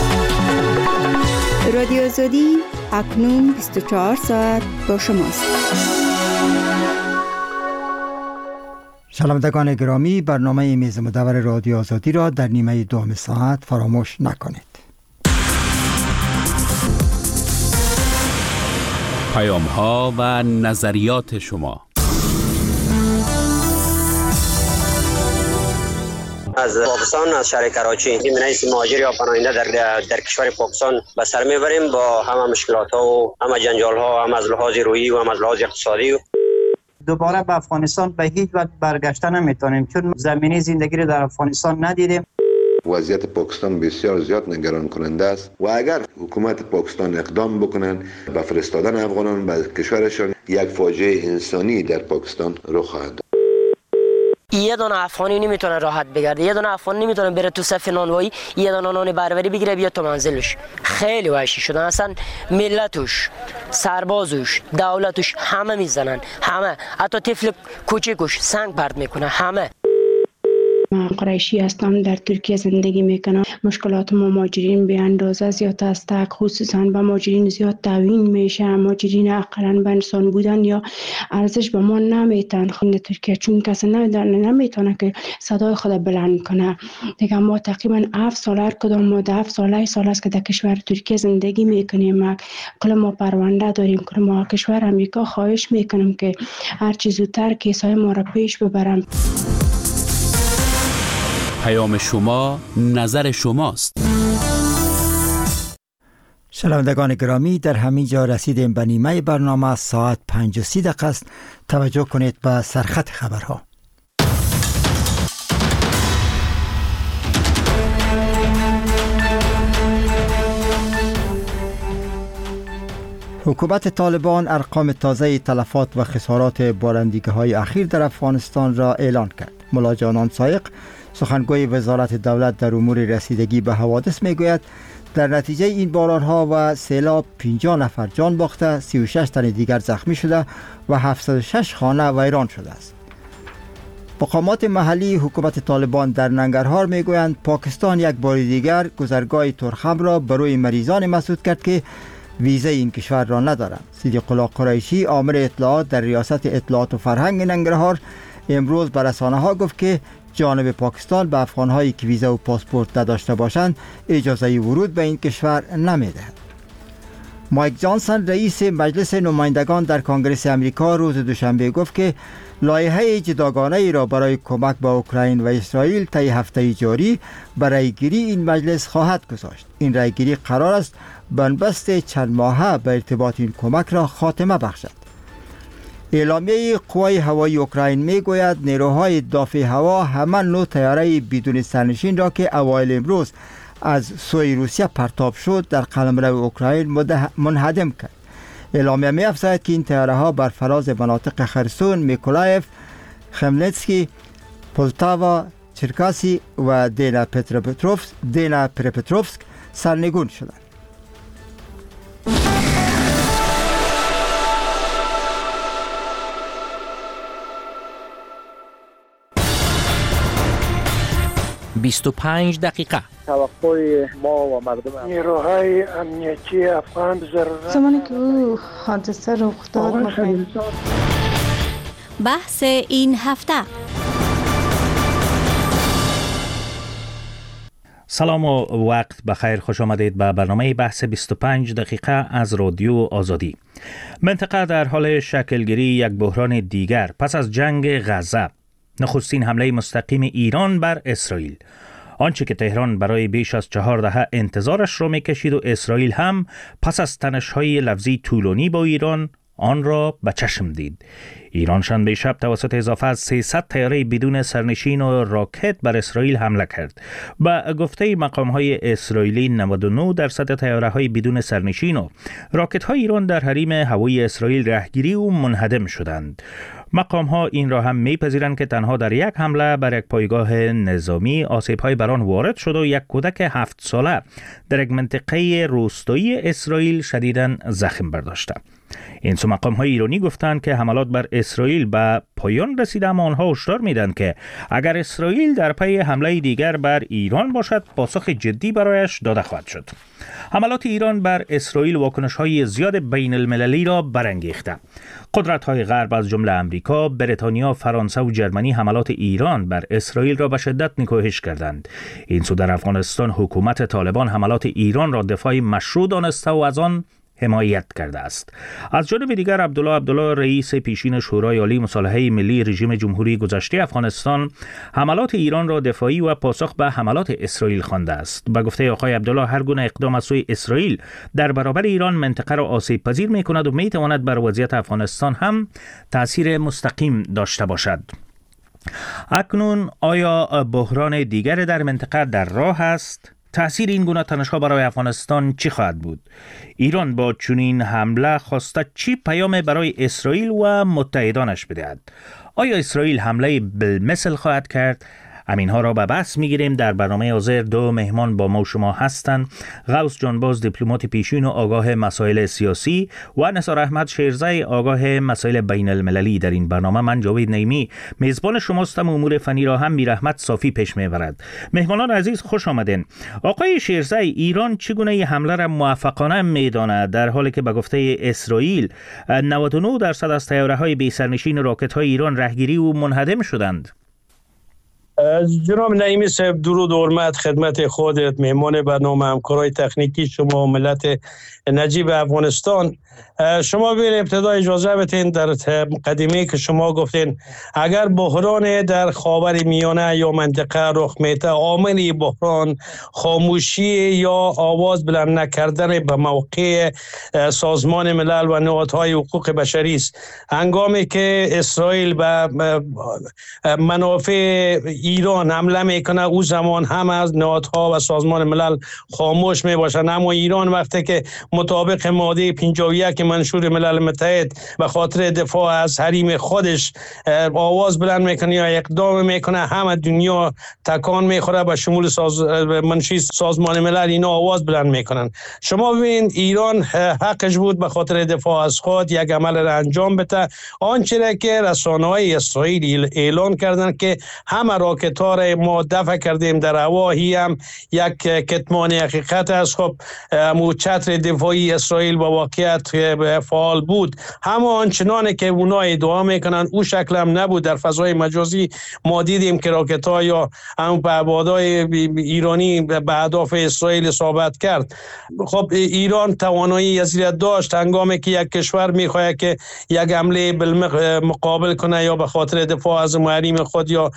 Speaker 13: رادیو آزادی اکنون بیست و چهار ساعت با شماست.
Speaker 1: شنوندگان گرامی، برنامه میز مدور رادیو آزادی را در نیمه دوم ساعت فراموش نکنید.
Speaker 12: پیام ها و نظریات شما.
Speaker 5: از پاکستان، از شهر کراچی، می‌نویسیم مهاجر یا پناهنده در در کشور پاکستان به سر میبریم با همه مشکلات ها و همه جنجال ها، هم از لحاظ روحی و هم از لحاظ اقتصادی.
Speaker 22: دوباره به افغانستان به هیچ وجه برگشته نمیتونیم چون زمینه زندگی رو در افغانستان ندیدیم.
Speaker 23: وضعیت پاکستان بسیار زیاد نگران کننده است و اگر حکومت پاکستان اقدام بکنن به فرستادن افغانان به کشورشان، یک فاجعه انسانی در پاکستان رخ خواهد داد.
Speaker 7: یه دونه افغانی نمیتونه راحت بگرده، یه دونه افغان نمیتونه بره تو صف نانوایی یه دونه نان بربری بگیره بیاد تو منزلش. خیلی وحشی شدن، اصلا ملتش، سربازش، دولتش همه میزنن، همه، حتی طفل کوچیکش سنگ پرت میکنه، همه.
Speaker 8: من قریشی هستم، در ترکیه زندگی میکنم. مشکلات ما مهاجرین به اندازه زیاد است، خصوصا به مهاجرین زیاد تعیین میشه. مهاجرین اقلا به انسان بودن یا ارزش به ما نمیتن خود ترکیه، چون کسی نمیدونه نمیتونه که صدای خود بلند کنه. دیگه ما تقریبا هفت سال هر کدام ما هفت سال سال است که در کشور ترکیه زندگی میکنیم. کل ما پرونده داریم، کل ما کشور امریکا خواهش میکنم که هر چیز زودتر کیسای ما را پیش ببرم.
Speaker 12: پیام شما، نظر شماست.
Speaker 1: شنوندگان گرامی، در همین جا رسیدیم به نیمه برنامه. ساعت پنج و سی دقیقه است. توجه کنید به سرخط خبرها. حکومت طالبان ارقام تازه تلفات و خسارات بارندگی‌های اخیر در افغانستان را اعلان کرد. ملا جانان سایق، سخنگوی وزارت دولت در امور رسیدگی به حوادث میگوید در نتیجه این بارانها و سیلاب پنجاه نفر جان باخته، سی و شش تن دیگر زخمی شده و هفتصد و شش خانه ویران شده است. مقامات محلی حکومت طالبان در ننگرهار میگویند پاکستان یک بار دیگر گذرگاه ترخم را برای مریضان مسدود کرد که ویزه این کشور را ندارند. صدیق الله قریشی، آمر اطلاعات در ریاست اطلاعات و فرهنگ ننگرهار، امروز به رسانه‌ها گفت که جانب پاکستان به افغان‌هایی که ویزا و پاسپورت نداشته باشند اجازه ورود به این کشور نمی‌دهد. مایک جانسون، رئیس مجلس نمایندگان در کنگره آمریکا، روز دوشنبه گفت که لایحه جداگانه ای را برای کمک به اوکراین و اسرائیل طی هفته جاری برای گیری این مجلس خواهد گذاشت. این رایگیری قرار است بنبست چند ماهه به ارتباط این کمک را خاتمه بخشد. اعلامیه قوای هوایی اوکراین میگوید نیروهای دافع هوا همان نوع طیاره بدون سرنشین را که اوایل امروز از سوی روسیه پرتاب شد در قلمرو اوکراین منهدم کرد. اعلامیه می افزاید که این طیاره ها بر فراز مناطق خرسون، میکولایف، خملنسکی، پولتاوا، چرکاسی و دینا پتروپتروفسک دینا پتروپتروفسک سرنگون شدند.
Speaker 10: بیست و پنج دقیقه.
Speaker 24: توقع ما و مردم نیروهای امنیتی افغان ضرورت
Speaker 15: زمانی که او حادثه رخ داد.
Speaker 25: بحث این هفته.
Speaker 16: سلام و وقت بخیر، خوش آمدید به برنامه بحث بیست و پنج دقیقه از رادیو آزادی. منطقه در حال شکلگیری یک بحران دیگر پس از جنگ غزه. نخستین حمله مستقیم ایران بر اسرائیل، آنچه که تهران برای بیش از چهار دهه انتظارش را میکشید و اسرائیل هم پس از تنش‌های لفظی طولانی با ایران آن را به چشم دید. ایران شنبه شب توسط اضافه از سیصد طیاره بدون سرنشین و راکت بر اسرائیل حمله کرد. با گفته مقام‌های اسرائیلی نود و نه درصد طیاره‌های بدون سرنشین و راکت‌های ایران در حریم هوایی اسرائیل رهگیری و منهدم شدند. مقام ها این را هم میپذیرند که تنها در یک حمله بر یک پایگاه نظامی آسیب‌های بر آن وارد شد و یک کودک هفت ساله در یک منطقه روستایی اسرائیل شدیداً زخم برداشته. این سو مقام های ایرانی گفتند که حملات بر اسرائیل به پایان رسیده، اما آنها هشدار میدن که اگر اسرائیل در پی حمله دیگر بر ایران باشد پاسخ جدی برایش داده خواهد شد. حملات ایران بر اسرائیل واکنش های زیاد بین المللی را برانگیخته. قدرت های غرب از جمله امریکا، بریتانیا، فرانسه و جرمنی حملات ایران بر اسرائیل را به شدت نکوهش کردند. این سو در افغانستان حکومت طالبان حملات ایران را دفاع مشروع دانسته و از آن حمایت کرده است. از جانب دیگر عبدالله عبدالله رئیس پیشین شورای عالی مصالحه ملی رژیم جمهوری گذشته افغانستان حملات ایران را دفاعی و پاسخ به حملات اسرائیل خوانده است. به گفته آقای عبدالله هر گونه اقدام از سوی اسرائیل در برابر ایران منطقه را آسیب پذیر می کند و می تواند بر وضعیت افغانستان هم تأثیر مستقیم داشته باشد. اکنون آیا بحران دیگر در منطقه در راه است؟ تأثیر این گونه تنش‌ها برای افغانستان چی خواهد بود؟ ایران با چنین حمله خواسته چی پیام برای اسرائیل و متحدانش بدهد؟ آیا اسرائیل حمله بالمثل خواهد کرد؟ همینها را به بحث میگیریم. در برنامه حاضر دو مهمان با ما و شما هستند: غوث جانباز، دیپلمات پیشین و آگاه مسائل سیاسی، و نثار احمد شیرزی، آگاه مسائل بین المللی. در این برنامه من جاوید نعیمی میزبان شماستم. امور فنی را هم میرحمت صافی پیش میبرد. مهمانان عزیز خوش آمدین. آقای شیرزی، ایران چگونه این حمله را موفقانه میداند در حالی که به گفته اسرائیل نود و نه درصد از طیاره‌های بی سرنشین راکت‌های ایران رهگیری و منهدم شدند؟
Speaker 2: جناب نعیمی صاحب، درود و حرمت خدمت خودت، مهمان برنامه، همکارای تکنیکی شما، ملت نجیب افغانستان. شما بین ابتدا اجازه بدین در مقدمه که شما گفتین اگر بحران در خاور میانه یا منطقه رخ میده، عامل بحران خاموشی یا آواز بلند نکردن به موقع سازمان ملل و نهادهای حقوق بشری است. هنگامی که اسرائیل به منافع ایران حمله میکنه، او زمان هم از نهادها و سازمان ملل خاموش میباشند. اما ایران وقتی که مطابق ماده پنجاه و یک منشور ملل متحد به خاطر دفاع از حریم خودش آواز بلند میکنه یا اقدام میکنه، همه دنیا تکان میخوره، به شمول ساز منشی سازمان ملل اینا آواز بلند میکنن. شما ببین ایران حقش بود به خاطر دفاع از خود یک عمل را انجام بده. آنچه که رسانه‌های اسرائیل اعلان کردن که همه راکت‌ها را ما دفع کردیم در هوا، هی هم یک کتمان حقیقت است. خب مو چتر دفاعی اسرائیل با واقعیت فعال بود، اما آنچنانه که اونا ادعا میکنن او شکل هم نبود. در فضای مجازی ما دیدیم که راکت ها یا هم پهپادهای ایرانی به اهداف اسرائیل اصابت کرد. خب ایران توانایی ازیت داشت هنگامی که یک کشور میخواد که یک حمله بالمقابل کنه یا به خاطر دفاع از حریم خود یا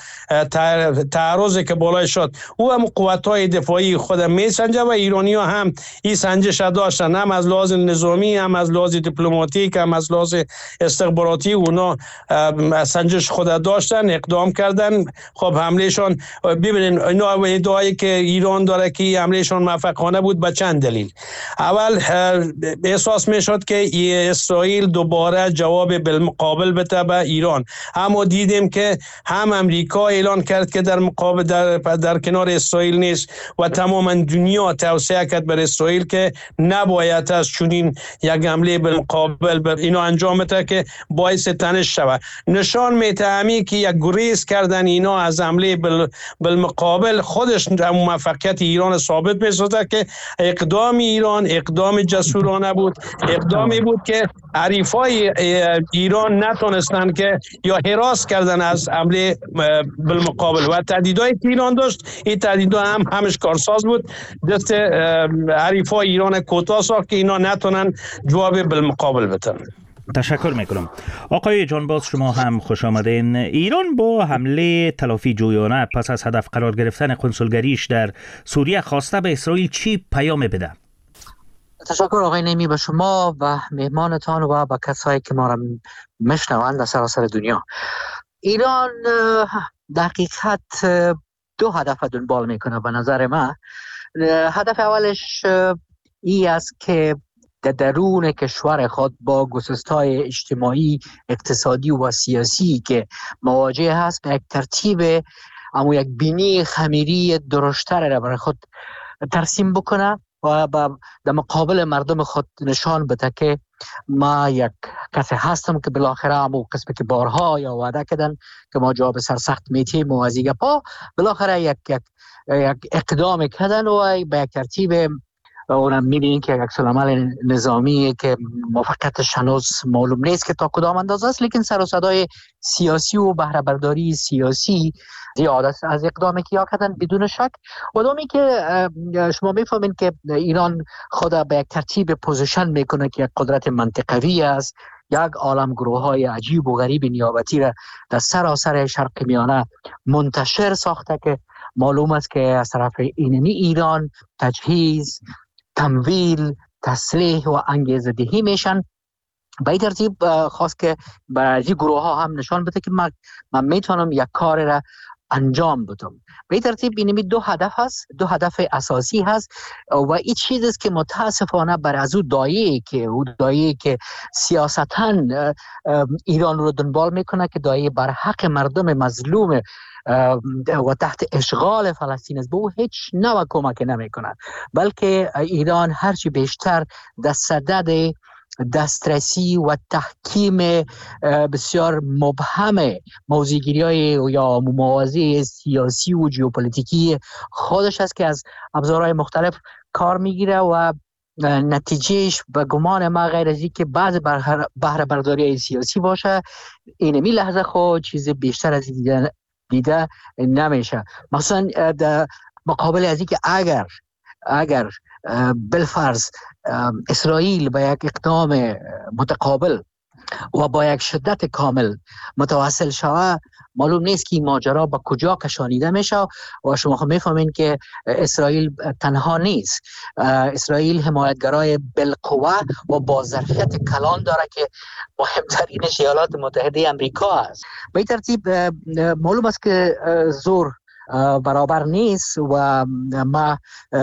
Speaker 2: تعرضی که بالای شد، او هم قوت‌های دفاعی خود میسنجه و ایرانی ها هم این سنجش داشتن، هم از لحاظ نظامی، هم از لحاظ دیپلماتیک، هم از لحاظ استخباراتی. اونا سنجش خود داشتن، اقدام کردن. خب حملهشون ببینید اینا ادعایی که ایران داره که حملهشون موفقانه بود به چند دلیل. اول احساس میشد که اسرائیل دوباره جواب بالمقابل بده به ایران، اما دیدیم که هم امریکا اعلان کرد که در مقابل در, در کنار اسرائیل نیست و تماما دنیا توصیه کرد بر اسرائیل که نباید از چنین یک حمله بالمقابل بر اینا انجام بده که باعث تنش شود. نشان می‌دهد که یک گریز کردن اینا از حمله بال بالمقابل خودش موفقیت ایران ثابت می‌سازد که اقدام ایران اقدام جسورانه بود، اقدامی بود که حریفای ایران نتونستن که یا هراس کردن از حمله بالمقابل و تهدیدهای که ایران داشت. این تهدیدها هم همش کارساز بود، دست حریفای ایران کوتاه ساخت که اینا نتونن جواب بالمقابل بدن.
Speaker 16: تشکر میکنم. آقای جانباز، شما هم خوش آمدین. ایران با حمله تلافی جویانه پس از هدف قرار گرفتن کنسولگریش در سوریه خواسته به اسرائیل چی پیام بده؟
Speaker 3: تشکر آقای نعیمی به شما و مهمانتان و با کسایی که ما را میشنوند در سراسر دنیا. ایران دقیقاً دو هدف دنبال میکنه به نظر من. هدف اولش ای است که در درون کشور خود با گسست‌های اجتماعی، اقتصادی و سیاسی که مواجه هست به یک ترتیب اما یک بینی خمیری درشتر را برای خود ترسیم بکنه و در مقابل مردم خود نشان بده که ما یک کسی هستم که بالاخره همون قسمی که بارها یا وعده کردن که ما جواب سرسخت میتیم و از دیگه پا بالاخره یک, یک, یک اقدام کردن و به یک ترتیب اونم میبینین که یک سلامل نظامی که موفقیتش هنوز معلوم نیست که تا کدام اندازه است، لیکن سر و صدای سیاسی و بهره برداری سیاسی زیاد از اقدامی که یا کردن بدون شک. و دومی که شما میفهمین که ایران خود به یک ترتیب پوزیشن میکنه که یک قدرت منطقوی است، یک عالم گروه های عجیب و غریب نیابتی را در سراسر شرق میانه منتشر ساخته که معلوم است که از طرف اینمی ایران تجهیز، تمویل، تسلیح و انگیزه دهی میشن. به این ترتیب خواست که برای گروه ها هم نشان بده که من, من میتونم یک کار را انجام بدم. به ترتیب اینمی دو هدف هست، دو هدف اساسی هست و این چیزی است که متاسفانه بر از او دایه که او دایه که سیاستاً ایران رو دنبال میکنه که دایه بر حق مردم مظلوم و تحت اشغال فلسطین است، به او هیچ نوع کمک نمی کند، بلکه ایران هرچی بیشتر در صدد دسترسی و تحکیم بسیار مبهم موضوعگیری های یا موازی سیاسی و ژئوپلیتیکی خودش است که از ابزارهای مختلف کار میگیره و نتیجهش به گمان ما غیر از اینکه بعض بهره برداری سیاسی باشه، اینمی لحظه خود چیز بیشتر از دیده, دیده نمیشه. مثلا در مقابل از اینکه اگر اگر بالفرض اسرائیل با یک اقدام متقابل و با یک شدت کامل متواصل شود، معلوم نیست که این ماجرا با کجا کشانیده میشه و شما خب میفهمین که اسرائیل تنها نیست. اسرائیل حمایتگرای بالقوه و با ظرفیت کلان داره که مهمترینش ایالات متحده امریکا است. به این ترتیب معلوم است که زور برابر نیست و ما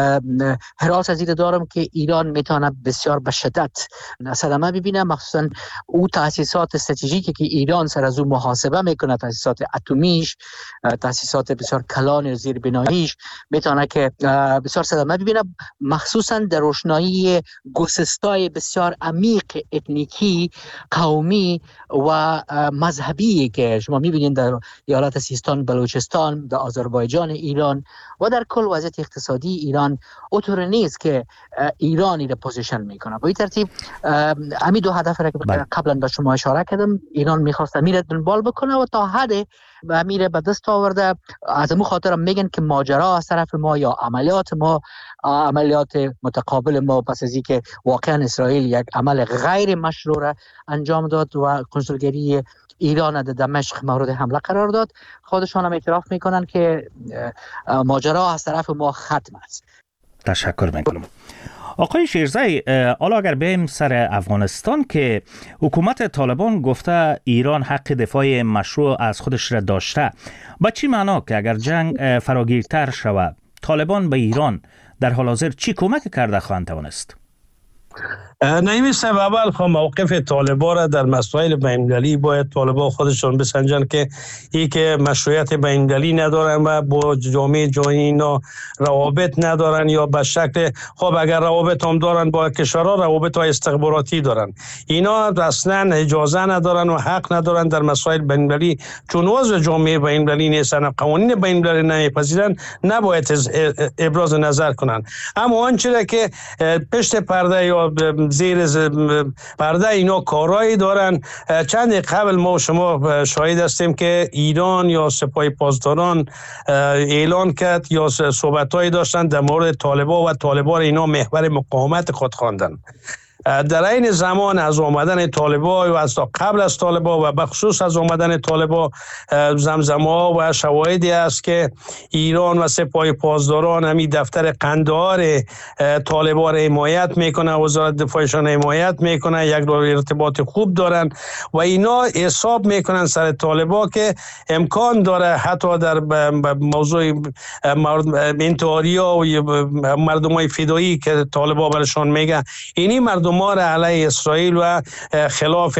Speaker 3: حراس از این دارم که ایران میتونه بسیار به شدت صدمه ببینه، مخصوصا او تاسیسات استراتژیکی که ایران سر از او محاسبه میکنه، تاسیسات اتمیش، تاسیسات بسیار کلان زیربناییش، میتونه که بسیار صدمه ببینه، مخصوصا در روشنایی گسستای بسیار عمیق اتنیکی، قومی و مذهبی که شما میبینید در ایالات سیستان، بلوچستان، در آذربایجان ایران و در کل وضعیت اقتصادی ایران اونطور نیست که ایرانی را پوزیشن میکنه. با این ترتیب همین دو هدف را که قبلا به شما اشاره کردم ایران میخواست امیر دنبال بکنه و تا حد امیر به دست آورده. از امو خاطر میگن که ماجرا از طرف ما یا عملیات ما، عملیات متقابل ما پس از اینکه واقعا اسرائیل یک عمل غیر مشروع را انجام داد و کنسولگری ایران در دمشق مورد حمله قرار داد، خودشان هم اعتراف میکنن که ماجرا از طرف ما ختم است.
Speaker 16: تشکر میکنم. آقای شیرزی، حالا اگر بریم سر افغانستان که حکومت طالبان گفته ایران حق دفاع مشروع از خودش را داشته، با چی معنا که اگر جنگ فراگیرتر شود طالبان به ایران در حال حاضر چی کمک کرده خواهند توانست؟
Speaker 2: نمیشه اول خب موقف طالبان را در مسائل بین‌المللی باید طالبان خودشون بسنجن که ای که مشروعیت بین‌المللی ندارن و با جامعه جهانی اینا روابط ندارن یا به شکل خب اگر روابط هم دارن با کشورها روابط های استخباراتی دارن، اینا اصلا اجازه ندارن و حق ندارن در مسائل بین‌المللی، چون عضو جامعه بین‌المللی نیستن، قوانین بین‌المللی نمیپذیرن، نباید ابراز نظر کنن. اما آنچه که پشت پرده یا زیر پرده اینا کارایی دارن. چند قبل ما شما شاهد هستیم که ایران یا سپاه پاسداران اعلان کرد یا صحبتایی داشتن در مورد طالبان و طالبان اینا محور مقاومت خود خواندن. در این زمان از آمدن طالبان و از قبل از طالبان و بخصوص از آمدن طالبان زمزمه‌ها و شواهدی است که ایران و سپاه پاسداران همی دفتر قندهار طالبان را حمایت میکنه، وزارت دفاعشان حمایت میکنه، یک ارتباط خوب دارن و اینا حساب میکنن سر طالبان که امکان داره حتی در موضوع انتحاریا و مردمای فدایی که طالبان برشان میگه، اینی مردم ما را علیه اسرائیل و خلاف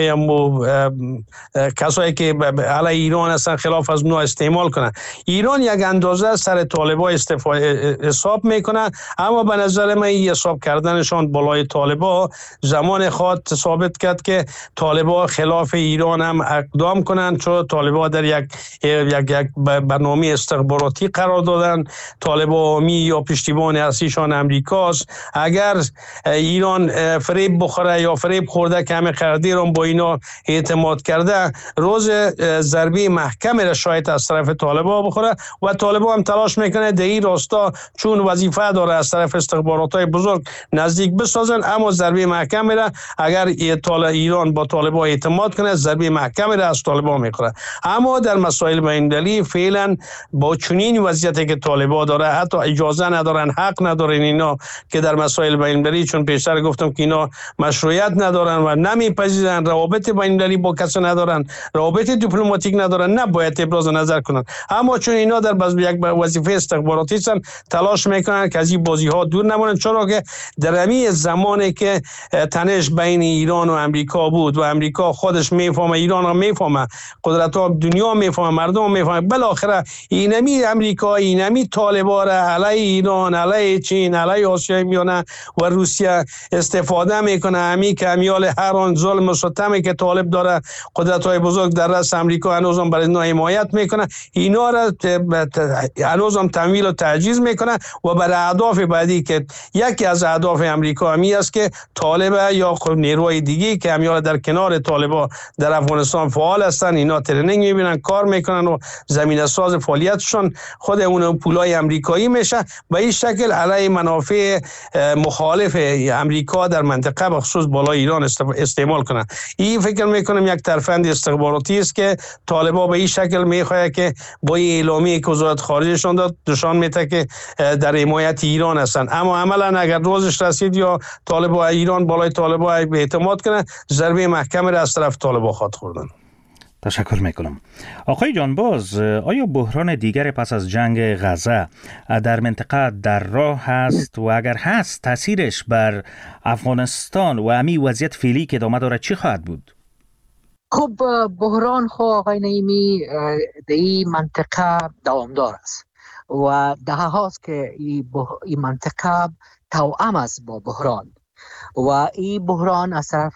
Speaker 2: کسایی که علیه ایران هستن خلاف از نوع استعمال کنن. ایران یک اندازه سر طالبان حساب میکنه، اما به نظر من این حساب کردنشان بالای طالبان زمان خود ثابت کرد که طالبان خلاف ایران هم اقدام کنن، چون طالبان در یک یک یک برنامه استخباراتی قرار دادن. طالبان می یا پشتیبان اصلیشان امریکاست. اگر ایران فریب بخوره یا فریب خورده که همه قرارداد رو با اینا اعتماد کرده، روز ضربه محکم را شاید از طرف طالبان بخوره و طالبان هم تلاش میکنه در این راستا چون وظیفه داره از طرف استخبارات‌های بزرگ نزدیک بسازن، اما ضربه محکم را اگر ایران با طالبان اعتماد کنه ضربه محکم را از طالبان میخوره. اما در مسائل بین‌المللی فعلا با چنین وضعیتی که طالبان داره حتی اجازه ندارن، حق ندارن اینا که در مسائل بین‌المللی، چون پیشتر گفتم که اینا را مشروعیت ندارن و نمیپذیرن، روابط بین المللی با کسی ندارن، روابط دیپلماتیک ندارن، نباید ابراز نظر کنن. اما چون اینا در باز یک وظیفه استخباراتی هستن، تلاش میکنن که از این بازی ها دور نمونن، چرا که در همین زمانی که تنش بین ایران و امریکا بود و امریکا خودش میفهمه، ایران هم میفهمه، قدرت ها دنیا میفهمه، مردم هم میفهمه، بالاخره اینمی امریکا، اینمی طالبان علیه ایران، علیه چین، علیه آسیای میانه و روسیه استفاده میکنه. همی که امیال هر آن ظلم و ستمی که طالب داره قدرت های بزرگ در رأس امریکا هنوز هم برای اینا حمایت میکنه، اینا را هنوز هم تمویل و تعجیز میکنه و برای اهداف بعدی که یکی از اهداف امریکا همی است که طالب یا نیروهای دیگه که امیال در کنار طالبا در افغانستان فعال هستن، اینا ترنینگ میبینن، کار میکنن و زمینه ساز فعالیتشون خود اون پولای امریکایی میشه. به این شکل علیه منافع مخالف امریکا در منطقه به خصوص بالای ایران استعمال کنن. این فکر میکنم یک ترفند استخباراتی است که طالبا به این شکل میخواد که با این اعلامیه که وزارت خارجهشون داد نشان میده که در حمایت ایران هستن، اما عملا اگر روزش رسید یا طالبا ایران بالای طالبا اعتماد کنه، ضربه محکم را از طرف طالبا خواهد خوردن.
Speaker 16: تشکر میکنم. آقای جانباز، آیا بحران دیگر پس از جنگ غزه در منطقه در راه هست و اگر هست تاثیرش بر افغانستان و امی وضعیت فعلی که ادامه داره چی خواهد بود؟
Speaker 3: خب بحران خو آقای نعیمی در این منطقه دوامدار است و ده هاست که این منطقه توأم است با بحران و این بحران از طرف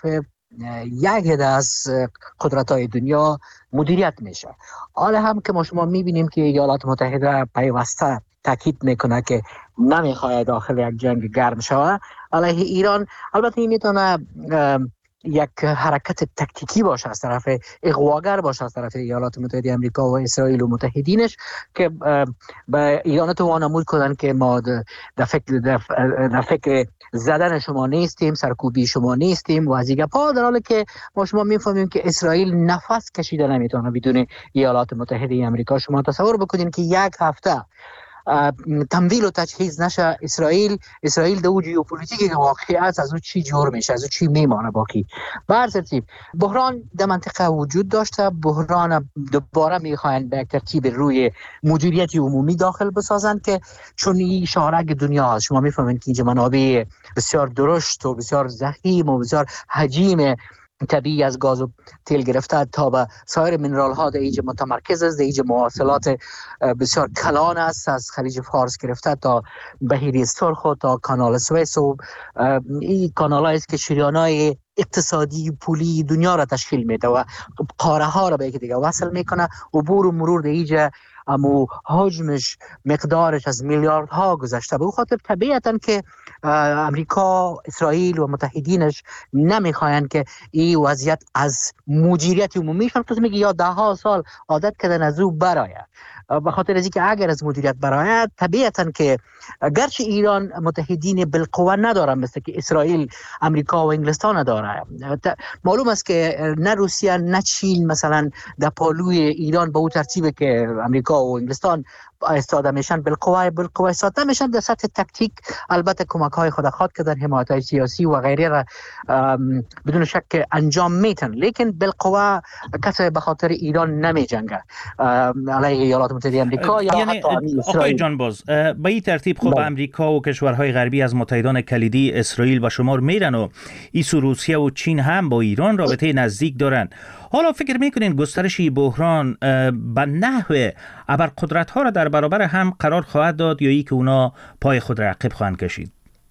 Speaker 3: یک از قدرت‌های دنیا مدیریت میشه. حالا هم که ما شما میبینیم که ایالات متحده پیوسته تاکید میکنه که نمیخواد داخل یک جنگ گرم شود علیه ایران. البته این میتونه یک حرکت تکتیکی باشه از طرف اغواگر باشه از طرف ایالات متحده آمریکا و اسرائیل و متحدینش که به ایران تو وانمود کنن که ما در فکر در فکر زدن شما نیستیم، سرکوبی شما نیستیم و از این گپا، در حالی که ما شما میفهمیم که اسرائیل نفس کشیده نمیتونه بدون ایالات متحده آمریکا. شما تصور بکنید که یک هفته تمویل و تجهیز نشه اسرائیل اسرائیل دو ژئوپلیتیکی که واقعی است، از اون چی جور میشه، از اون چی میمانه باقی. به هر ترتیب بحران در منطقه وجود داشته، بحران دوباره میخواین به یک ترتیب روی مدیریت عمومی داخل بسازند که چون این شارک دنیا هست. شما میفهمید که اینجا منابع بسیار درشت و بسیار ضخیم و بسیار حجیم طبیعی از گاز و تیل گرفته تا به سایر منرال ها در اینجا متمرکز است. در اینجا مواصلات بسیار کلان است، از خلیج فارس گرفته تا بحیره سرخ و تا کانال سوئیس و این کانال است که شریان‌های اقتصادی پولی دنیا را تشکیل میده و قاره ها را به یک دیگه وصل میکنه. عبور و مرور در اینجا اما حجمش مقدارش از میلیاردها گذشته. به خاطر طبیعتاً که امریکا، اسرائیل و متحدینش نمیخواین که این وضعیت از مدیریت عمومیشون که میگه یا ده ها سال عادت کردن از او برآید. به خاطر از اینکه اگر از مدیریت برآید طبیعتاً که گرچه ایران متحدین بالقوه نداره مثل که اسرائیل، امریکا و انگلستان داره، معلوم است که نه روسیه نه چین مثلا در پالوی ایران به اون ترتیبه که امریکا و انگلستان استاده میشن بالقوه بالقوه استاده میشن. در سطح تکتیک البته کمک های خود خواهد کردن، حمایت های سیاسی و غیره را بدون شک انجام میتن، لیکن بالقوه کسی به خاطر ایران نمی جنگه علیه ایالات متحده آمریکا یا
Speaker 16: یعنی
Speaker 3: حتی
Speaker 16: آقای
Speaker 3: اسرائیل.
Speaker 16: جانباز، به این ترتیب خب امریکا و کشورهای غربی از متحدان کلیدی اسرائیل و شمار میرن و ایسو روسیه و چین هم با ایران رابطه نزدیک دارن. حالا فکر میکنین گسترش بحران به نحو ابرقدرت ها را در برابر هم قرار خواهد داد یا ای که اونا پای خود را عقب خواهند کشید؟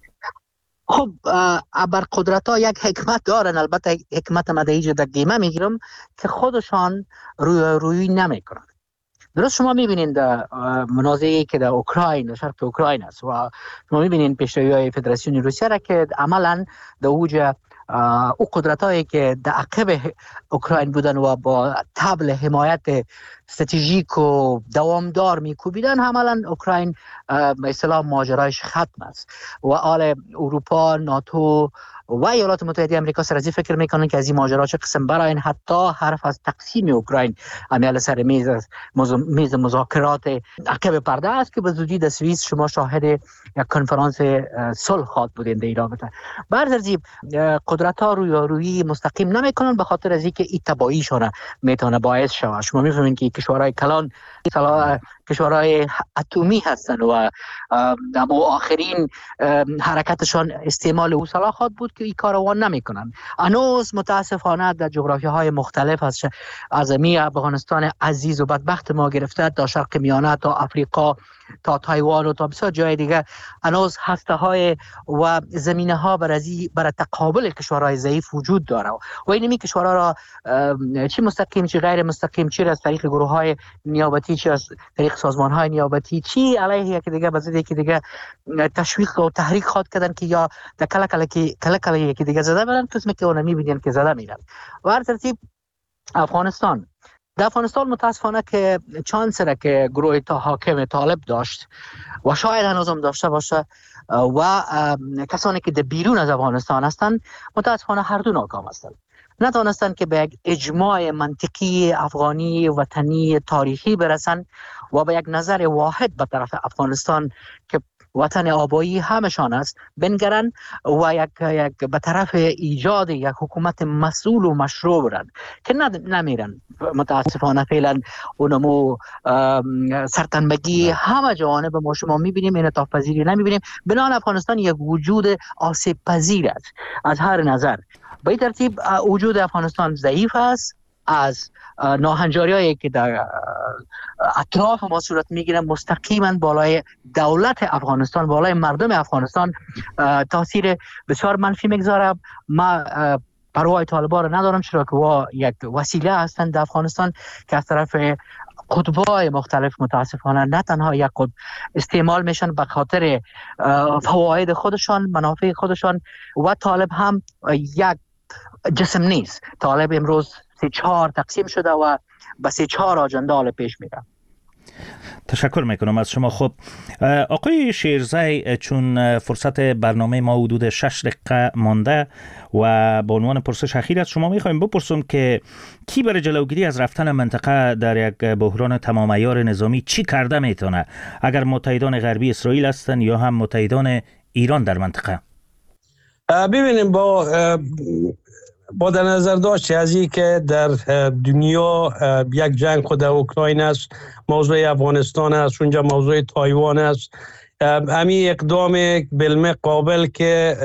Speaker 3: خب ابرقدرت ها یک حکمت دارن، البته حکمت ما در اینجا در گیمه میگیرم که خودشان روی روی نمیکنن. درست شما میبینین در منازعه‌ای که در اوکراین، در شرق اوکراین است و شما میبینین پیشروی‌های فدراسیون روسیه را که عملاً در اوج او قدرت‌هایی که در عقب اوکراین بودن و با طبل حمایت استراتژیک و دوامدار میکوبیدن، عملاً اوکراین به اصطلاح ماجرایش ختم است و آل اروپا، ناتو و ایالات متحده آمریکا سر از فکر میکنن که از این ماجرا چه قسم براین، حتی حرف از تقسیم اوکراین عمل سر میز میز مذاکرات عقب پرده است که به زودی در سوئیس شما شاهد یک کنفرانس صلح خواهد بودین در این رابطه. بر ترتیب قدرت ها رویارویی مستقیم نمیکنن به خاطر از اینکه این تبعیضشون میتونه باعث شود. شما میفهمین که کشورهای کلان کشورهای اتمی هستن و اما آخرین حرکتشان استعمال او سلاحات بود که این کارو نمیکنن. هنوز متاسفانه در جغرافیاهای مختلف از از افغانستان عزیز و بدبخت ما گرفته تا شرق میانه تا افریقا تا تایوان و تا بسیار جای دیگه هنوز هسته های و زمینه ها برای برای تقابل کشورهای ضعیف وجود داره و این کشورها را چی مستقیم چی غیر مستقیم، چی از طریق گروه های نیابتی، چی از طریق سازمان های نیابتی، چی علیه یکی دیگه بزد یکی دیگه تشویق و تحریک خواد کردن که یا در کله کله که کله کله یکی دیگه زده برن، قسمی که اون میبینن که زده میرن. و هر ترتیب افغانستان در افغانستان متاسفانه که چانسره که گروه تا حاکم طالب داشت و شاید هنوزم داشته باشه و کسانی که در بیرون از افغانستان هستند متاسفانه هر دو ناکام هستند. نتوانستند که به یک اجماع منطقی افغانی وطنی تاریخی برسن و به یک نظر واحد به طرف افغانستان که وطن آبایی همشان است بنگرن و یک یک به طرف ایجاد یک حکومت مسئول و مشروع برند که نمیرن. متاسفانه فعلا اونمو سرتنبگی همه جوانب ما شما میبینیم، انعطاف پذیری نمیبینیم. بنابراین افغانستان یک وجود آسیب پذیر است از هر نظر. به این ترتیب وجود افغانستان ضعیف است. از ناهنجاری‌هایی که در اطراف ما صورت میگیرن مستقیما بالای دولت افغانستان، بالای مردم افغانستان تاثیر بسیار منفی میگذاره. ما پروای طالبان را ندارم، چرا که وا یک وسیله هستند در افغانستان که از طرف قطب‌های مختلف متاسفانه نه تنها یک قطب استعمال میشن به خاطر فواید خودشان، منافع خودشان و طالب هم یک جسم نیست. طالب امروز سه چهار تقسیم شده و به سه چهار آجنده حال پیش میره.
Speaker 16: تشکر میکنم از شما. خب آقای شیرزی، چون فرصت برنامه ما حدود شش دقیقه مانده و با عنوان پرسش اخیر از شما میخوایم بپرسم که کی برای جلوگیری از رفتن منطقه در یک بحران تمام عیار نظامی چی کرده میتونه، اگر متحدان غربی اسرائیل هستن یا هم متحدان ایران در منطقه؟
Speaker 2: ببینیم با با در نظر داشت از این که در دنیا یک جنگ خود اوکراین است، موضوع افغانستان است، اونجا موضوع تایوان است، همین اقدام بالمه قابل که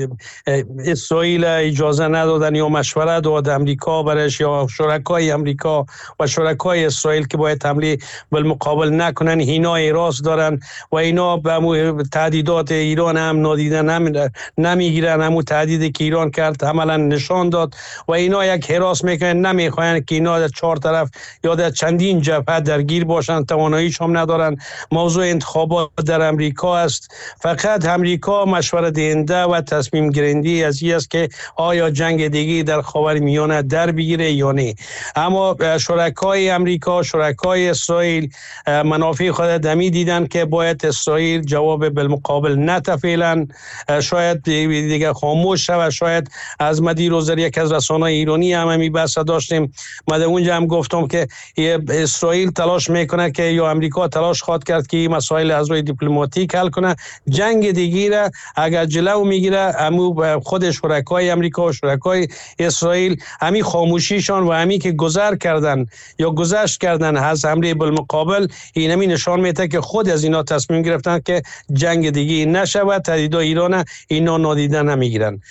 Speaker 2: اسرائیل اجازه ندادن یا مشورت داد امریکا برش یا شرکای امریکا و شرکای اسرائیل که باید حمله بالمقابل نکنن، اینا اعراض دارن و اینا به تهدیدات ایران هم نادیده نمیگیرن. همون تهدیدی که ایران کرد عملا نشان داد و اینا یک حراس میکنن، نمیخواین که اینا در چهار طرف یا در چندین جبهه درگیر باشن، تواناییش هم ندارن. موضوع انتخابات در امریکا است، فقط امریکا مشورت دهنده و تصمیم گیرنده از این است که آیا جنگ دیگه در خاورمیانه در بگیره یا نه. اما شرکای امریکا، شرکای اسرائیل منافع خود دمی دیدن که باید اسرائیل جواب بالمقابل نده فعلا، شاید دیگه خاموش شود. شاید از مدیر وزیر یک از رسانه‌های ایرانی هم می بحث داشتیم، ما اونجا هم گفتم که اسرائیل تلاش میکنه که یا امریکا تلاش خواد کرد که این مسائل از روی دیپلماتیک حل کنه. جنگ دیگه را اگر جلو میگیره امو خود شرکای امریکا و شرکای اسرائیل همین خاموشیشان و همین که گذر کردن یا گذشت کردن از حمله بالمقابل، این همین نشان میده که خود از اینا تصمیم گرفتن که جنگ دیگه نشود، تهدیدات ایران اینا نادیده نمیگیرن.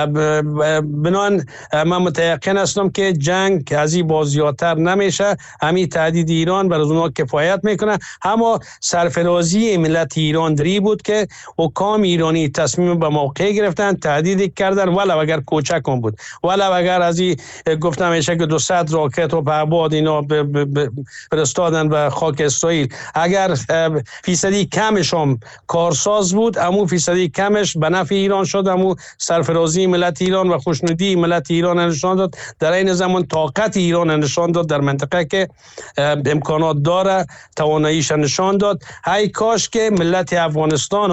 Speaker 2: بنان من متيقن هستم که جنگ از این بازیاتر نمیشه، همین تهدید ایران بر اونها کفایت میکنه. اما سرفرازی ملت ایران دری بود که حکام ایرانی تصمیم به موقع گرفتن، تهدید کردن، ولو اگر کوچک هم بود، ولو اگر از این گفتم میشه که دویست راکت و پهباد اینا فرستادن به خاک اسرائیل، اگر فیصدی کمش هم کارساز بود، امو فیصدی کمش به نفع ایران شد، امو سرفرازی ملت ایران و خوشنودی ملت ایران نشان داد، در این زمان طاقت ایران نشان داد در منطقه که امکانات داره، تواناییش نشان داد. های کاش که ملت افغانستان هم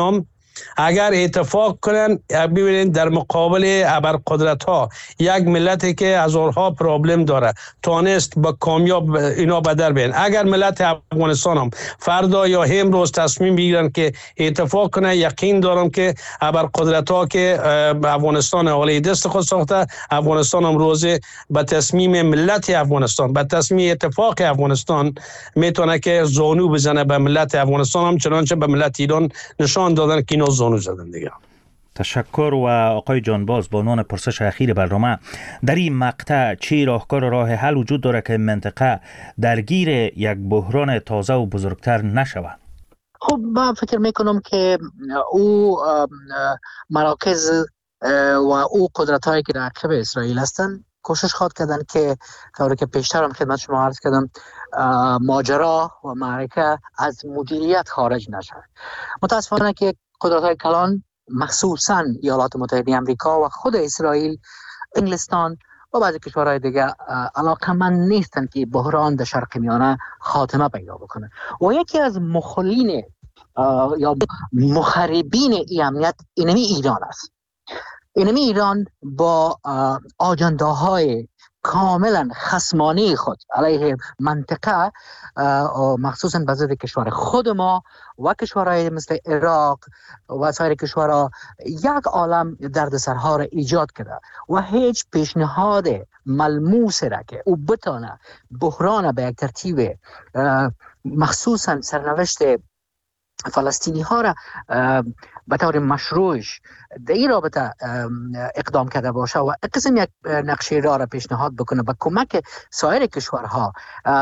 Speaker 2: اگر اتفاق کنن ببینید در مقابل ابرقدرت ها یک ملتی که هزارها پرابلم داره تانست با کامیاب اینا به در بیان. اگر ملت افغانستان هم فردا یا امروز تصمیم بگیرن که اتفاق کنه، یقین دارم که ابرقدرت ها که افغانستان حواله دست خود ساخته، افغانستان هم روز به تصمیم ملت افغانستان، به تصمیم اتفاق افغانستان میتونه که زانو بزنه به ملت افغانستان، هم چنانچه به ملت ایران نشان دادن که اینا زانو زدن دیگه.
Speaker 16: تشکر. و آقای جانباز با عنوان پرسش اخیر برنامه، در این مقطع چی راهکار راه حل وجود داره که منطقه درگیر یک بحران تازه و بزرگتر نشود؟
Speaker 3: خب من فکر میکنم که او مراکز و او قدرت هایی که در عقب اسرائیل هستند کوشش خواهد کردن که طوری که پیشتر هم خدمت شما عرض کردم ماجرا و معرکه از مدیریت خارج نشود. متاسفانه که قدرت های کلان مخصوصاً ایالات متحده آمریکا و خود اسرائیل، انگلستان و بعضی کشورهای دیگه علاقمند نیستند که بحران در شرق میانه خاتمه پیدا بکنه. و یکی از مخالین یا مخربین این امنیت اینمی ایران است. اینمی ایران با آجنداهای کاملا خصمانه خود علیه منطقه، مخصوصا به ضد کشور خود ما و کشورهای مثل عراق و سایر کشورها، یک عالم دردسرها را ایجاد کرده و هیچ پیشنهاد ملموس را که او بتانه بحران به یک ترتیب مخصوصا سرنوشت فلسطینی ها را به طور مشروعش در این رابطه اقدام کرده باشه و قسم یک نقشه را را پیشنهاد بکنه به کمک سایر کشورها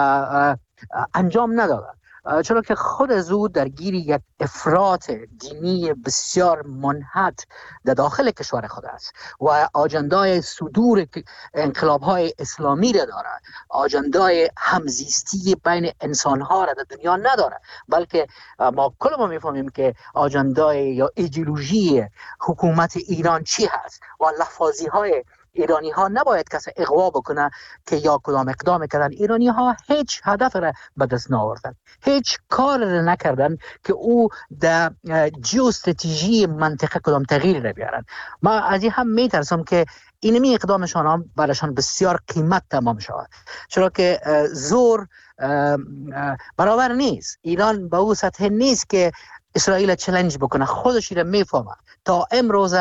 Speaker 3: انجام نداده، چرا که خود از او درگیر یک افراط دینی بسیار منحط در داخل کشور خود است و آجندای صدور انقلاب‌های اسلامی را داره، آجندای همزیستی بین انسان‌ها را در دنیا نداره، بلکه ما کل ما می‌فهمیم که آجندای یا ایدئولوژی حکومت ایران چی هست و لفاظی‌های ایرانی ها نباید کسی اغوا بکنه که یا کدام اقدام کردن. ایرانی ها هیچ هدف را به دست نآوردن، هیچ کار را نکردن که او در جیوستراتژی منطقه کدام تغییر را بیارن. ما از این هم میترسم که اینمی اقدامشان هم برایشان بسیار قیمت تمام شود، چرا که زور برابر نیست. ایران به او سطح نیست که اسرائیل چالش بکنه، خودش را میفهمه. تا امروز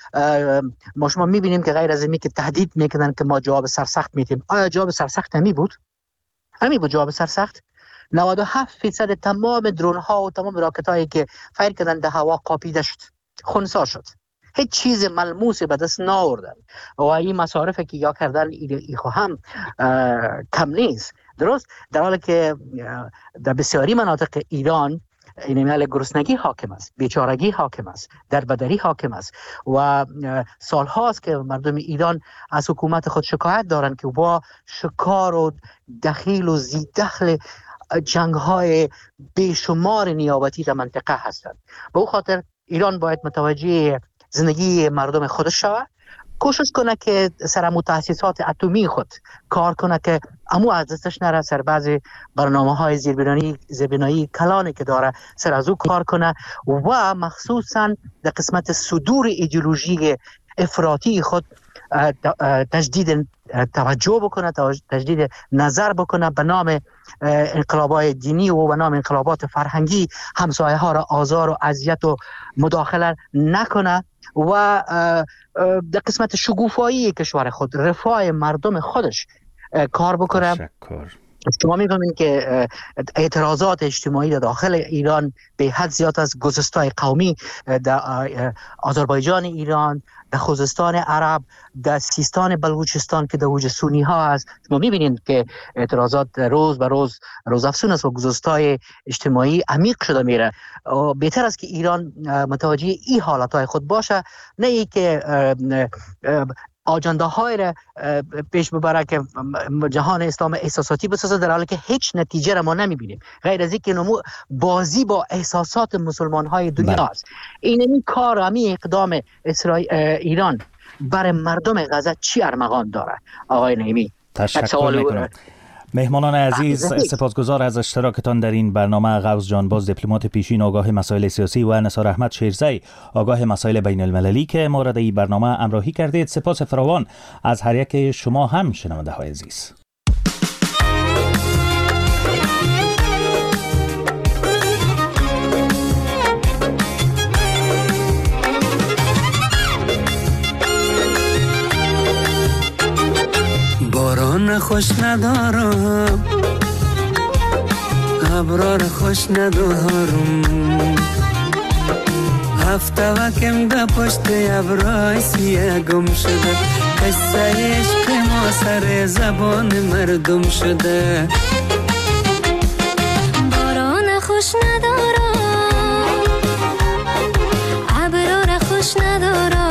Speaker 3: ما شما میبینیم که غیر از اینی که تهدید میکنن که ما جواب سرسخت میدیم، آیا جواب سرسخت نمی بود؟ همی بود جواب سرسخت. نود و هفت فیصد تمام درون ها و تمام راکت هایی که فایر کردن در هوا قاپیده شد، خنثی شد، هیچ چیز ملموسی به دست نآوردن و این مصارفی که یا کردن ایخو هم کم نیست. درست در حالی که در بسیاری مناطق ایران این میال گرسنگی حاکم است، بیچارگی حاکم است، دربدری حاکم است و سال هاست که مردم ایران از حکومت خود شکایت دارند که با شکار و دخیل و زیدخل جنگ های بیشمار نیابتی در منطقه هستند. به او خاطر ایران باید متوجه زندگی مردم خودش شود، کوشش کنه که سر امو تاسیسات اتمی خود کار کنه که امو از دستش نره، سر بعضی برنامه های زیربنایی زیربنایی کلانی که داره سر از او کار کنه و مخصوصا در قسمت صدور ایدئولوژی افراطی خود تجدید توجه بکنه، تجدید نظر بکنه، به نام انقلابات دینی و به نام انقلابات فرهنگی همسایه ها را آزار و اذیت و مداخله نکنه و در قسمت شگوفایی کشور خود، رفاه مردم خودش کار بکنه.
Speaker 16: تشکر.
Speaker 3: شما می‌فهمید که اعتراضات اجتماعی در داخل ایران به حد زیاد از گسستای قومی در آذربایجان ایران، در خوزستان عرب، در سیستان بلوچستان که در اوج سونی ها هست، شما می‌بینید که اعتراضات روز به روز روز افزون است و گسستای اجتماعی عمیق شده میره. بهتر است که ایران متوجه این حالتهای خود باشه، نه ای که آجنده های را پیش ببره که جهان اسلام احساساتی بسازه، در حالی که هیچ نتیجه را ما نمیبینیم غیر از اینکه نمو بازی با احساسات مسلمان های دنیا است. این کار همین اقدام اسرائیل ایران برای مردم غزه چی ارمغان داره؟ آقای نعیمی
Speaker 16: تشکر میکنم. مهمانان عزیز، سپاسگزار از اشتراکتان در این برنامه. غوث جانباز، دیپلمات پیشین آگاه مسائل سیاسی، و نثار احمد شیرزی، آگاه مسائل بین المللی که مورد این برنامه همراهی کردید. سپاس فراوان از هر یک شما هم شنونده های عزیز.
Speaker 4: باران خوش ندارم، ابرار خوش ندارم، هفته وکم ده پشت ابرای سیه گم شده، قصه عشق ما سر زبان مردم شده.
Speaker 9: باران خوش ندارم، ابرار خوش ندارم،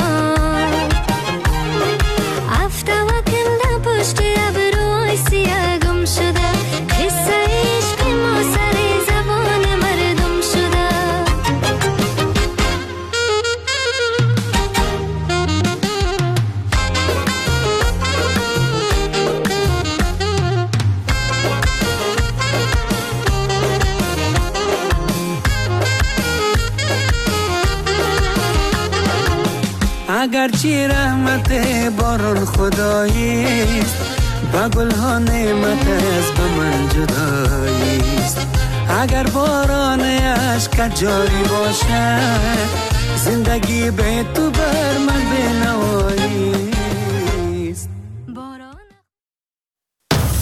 Speaker 4: اگرچه رحمت باران خداییست، با گل ها نعمت از به من جداییست. اگر باران عشق جاری باشه، زندگی به تو بر من بنوایی.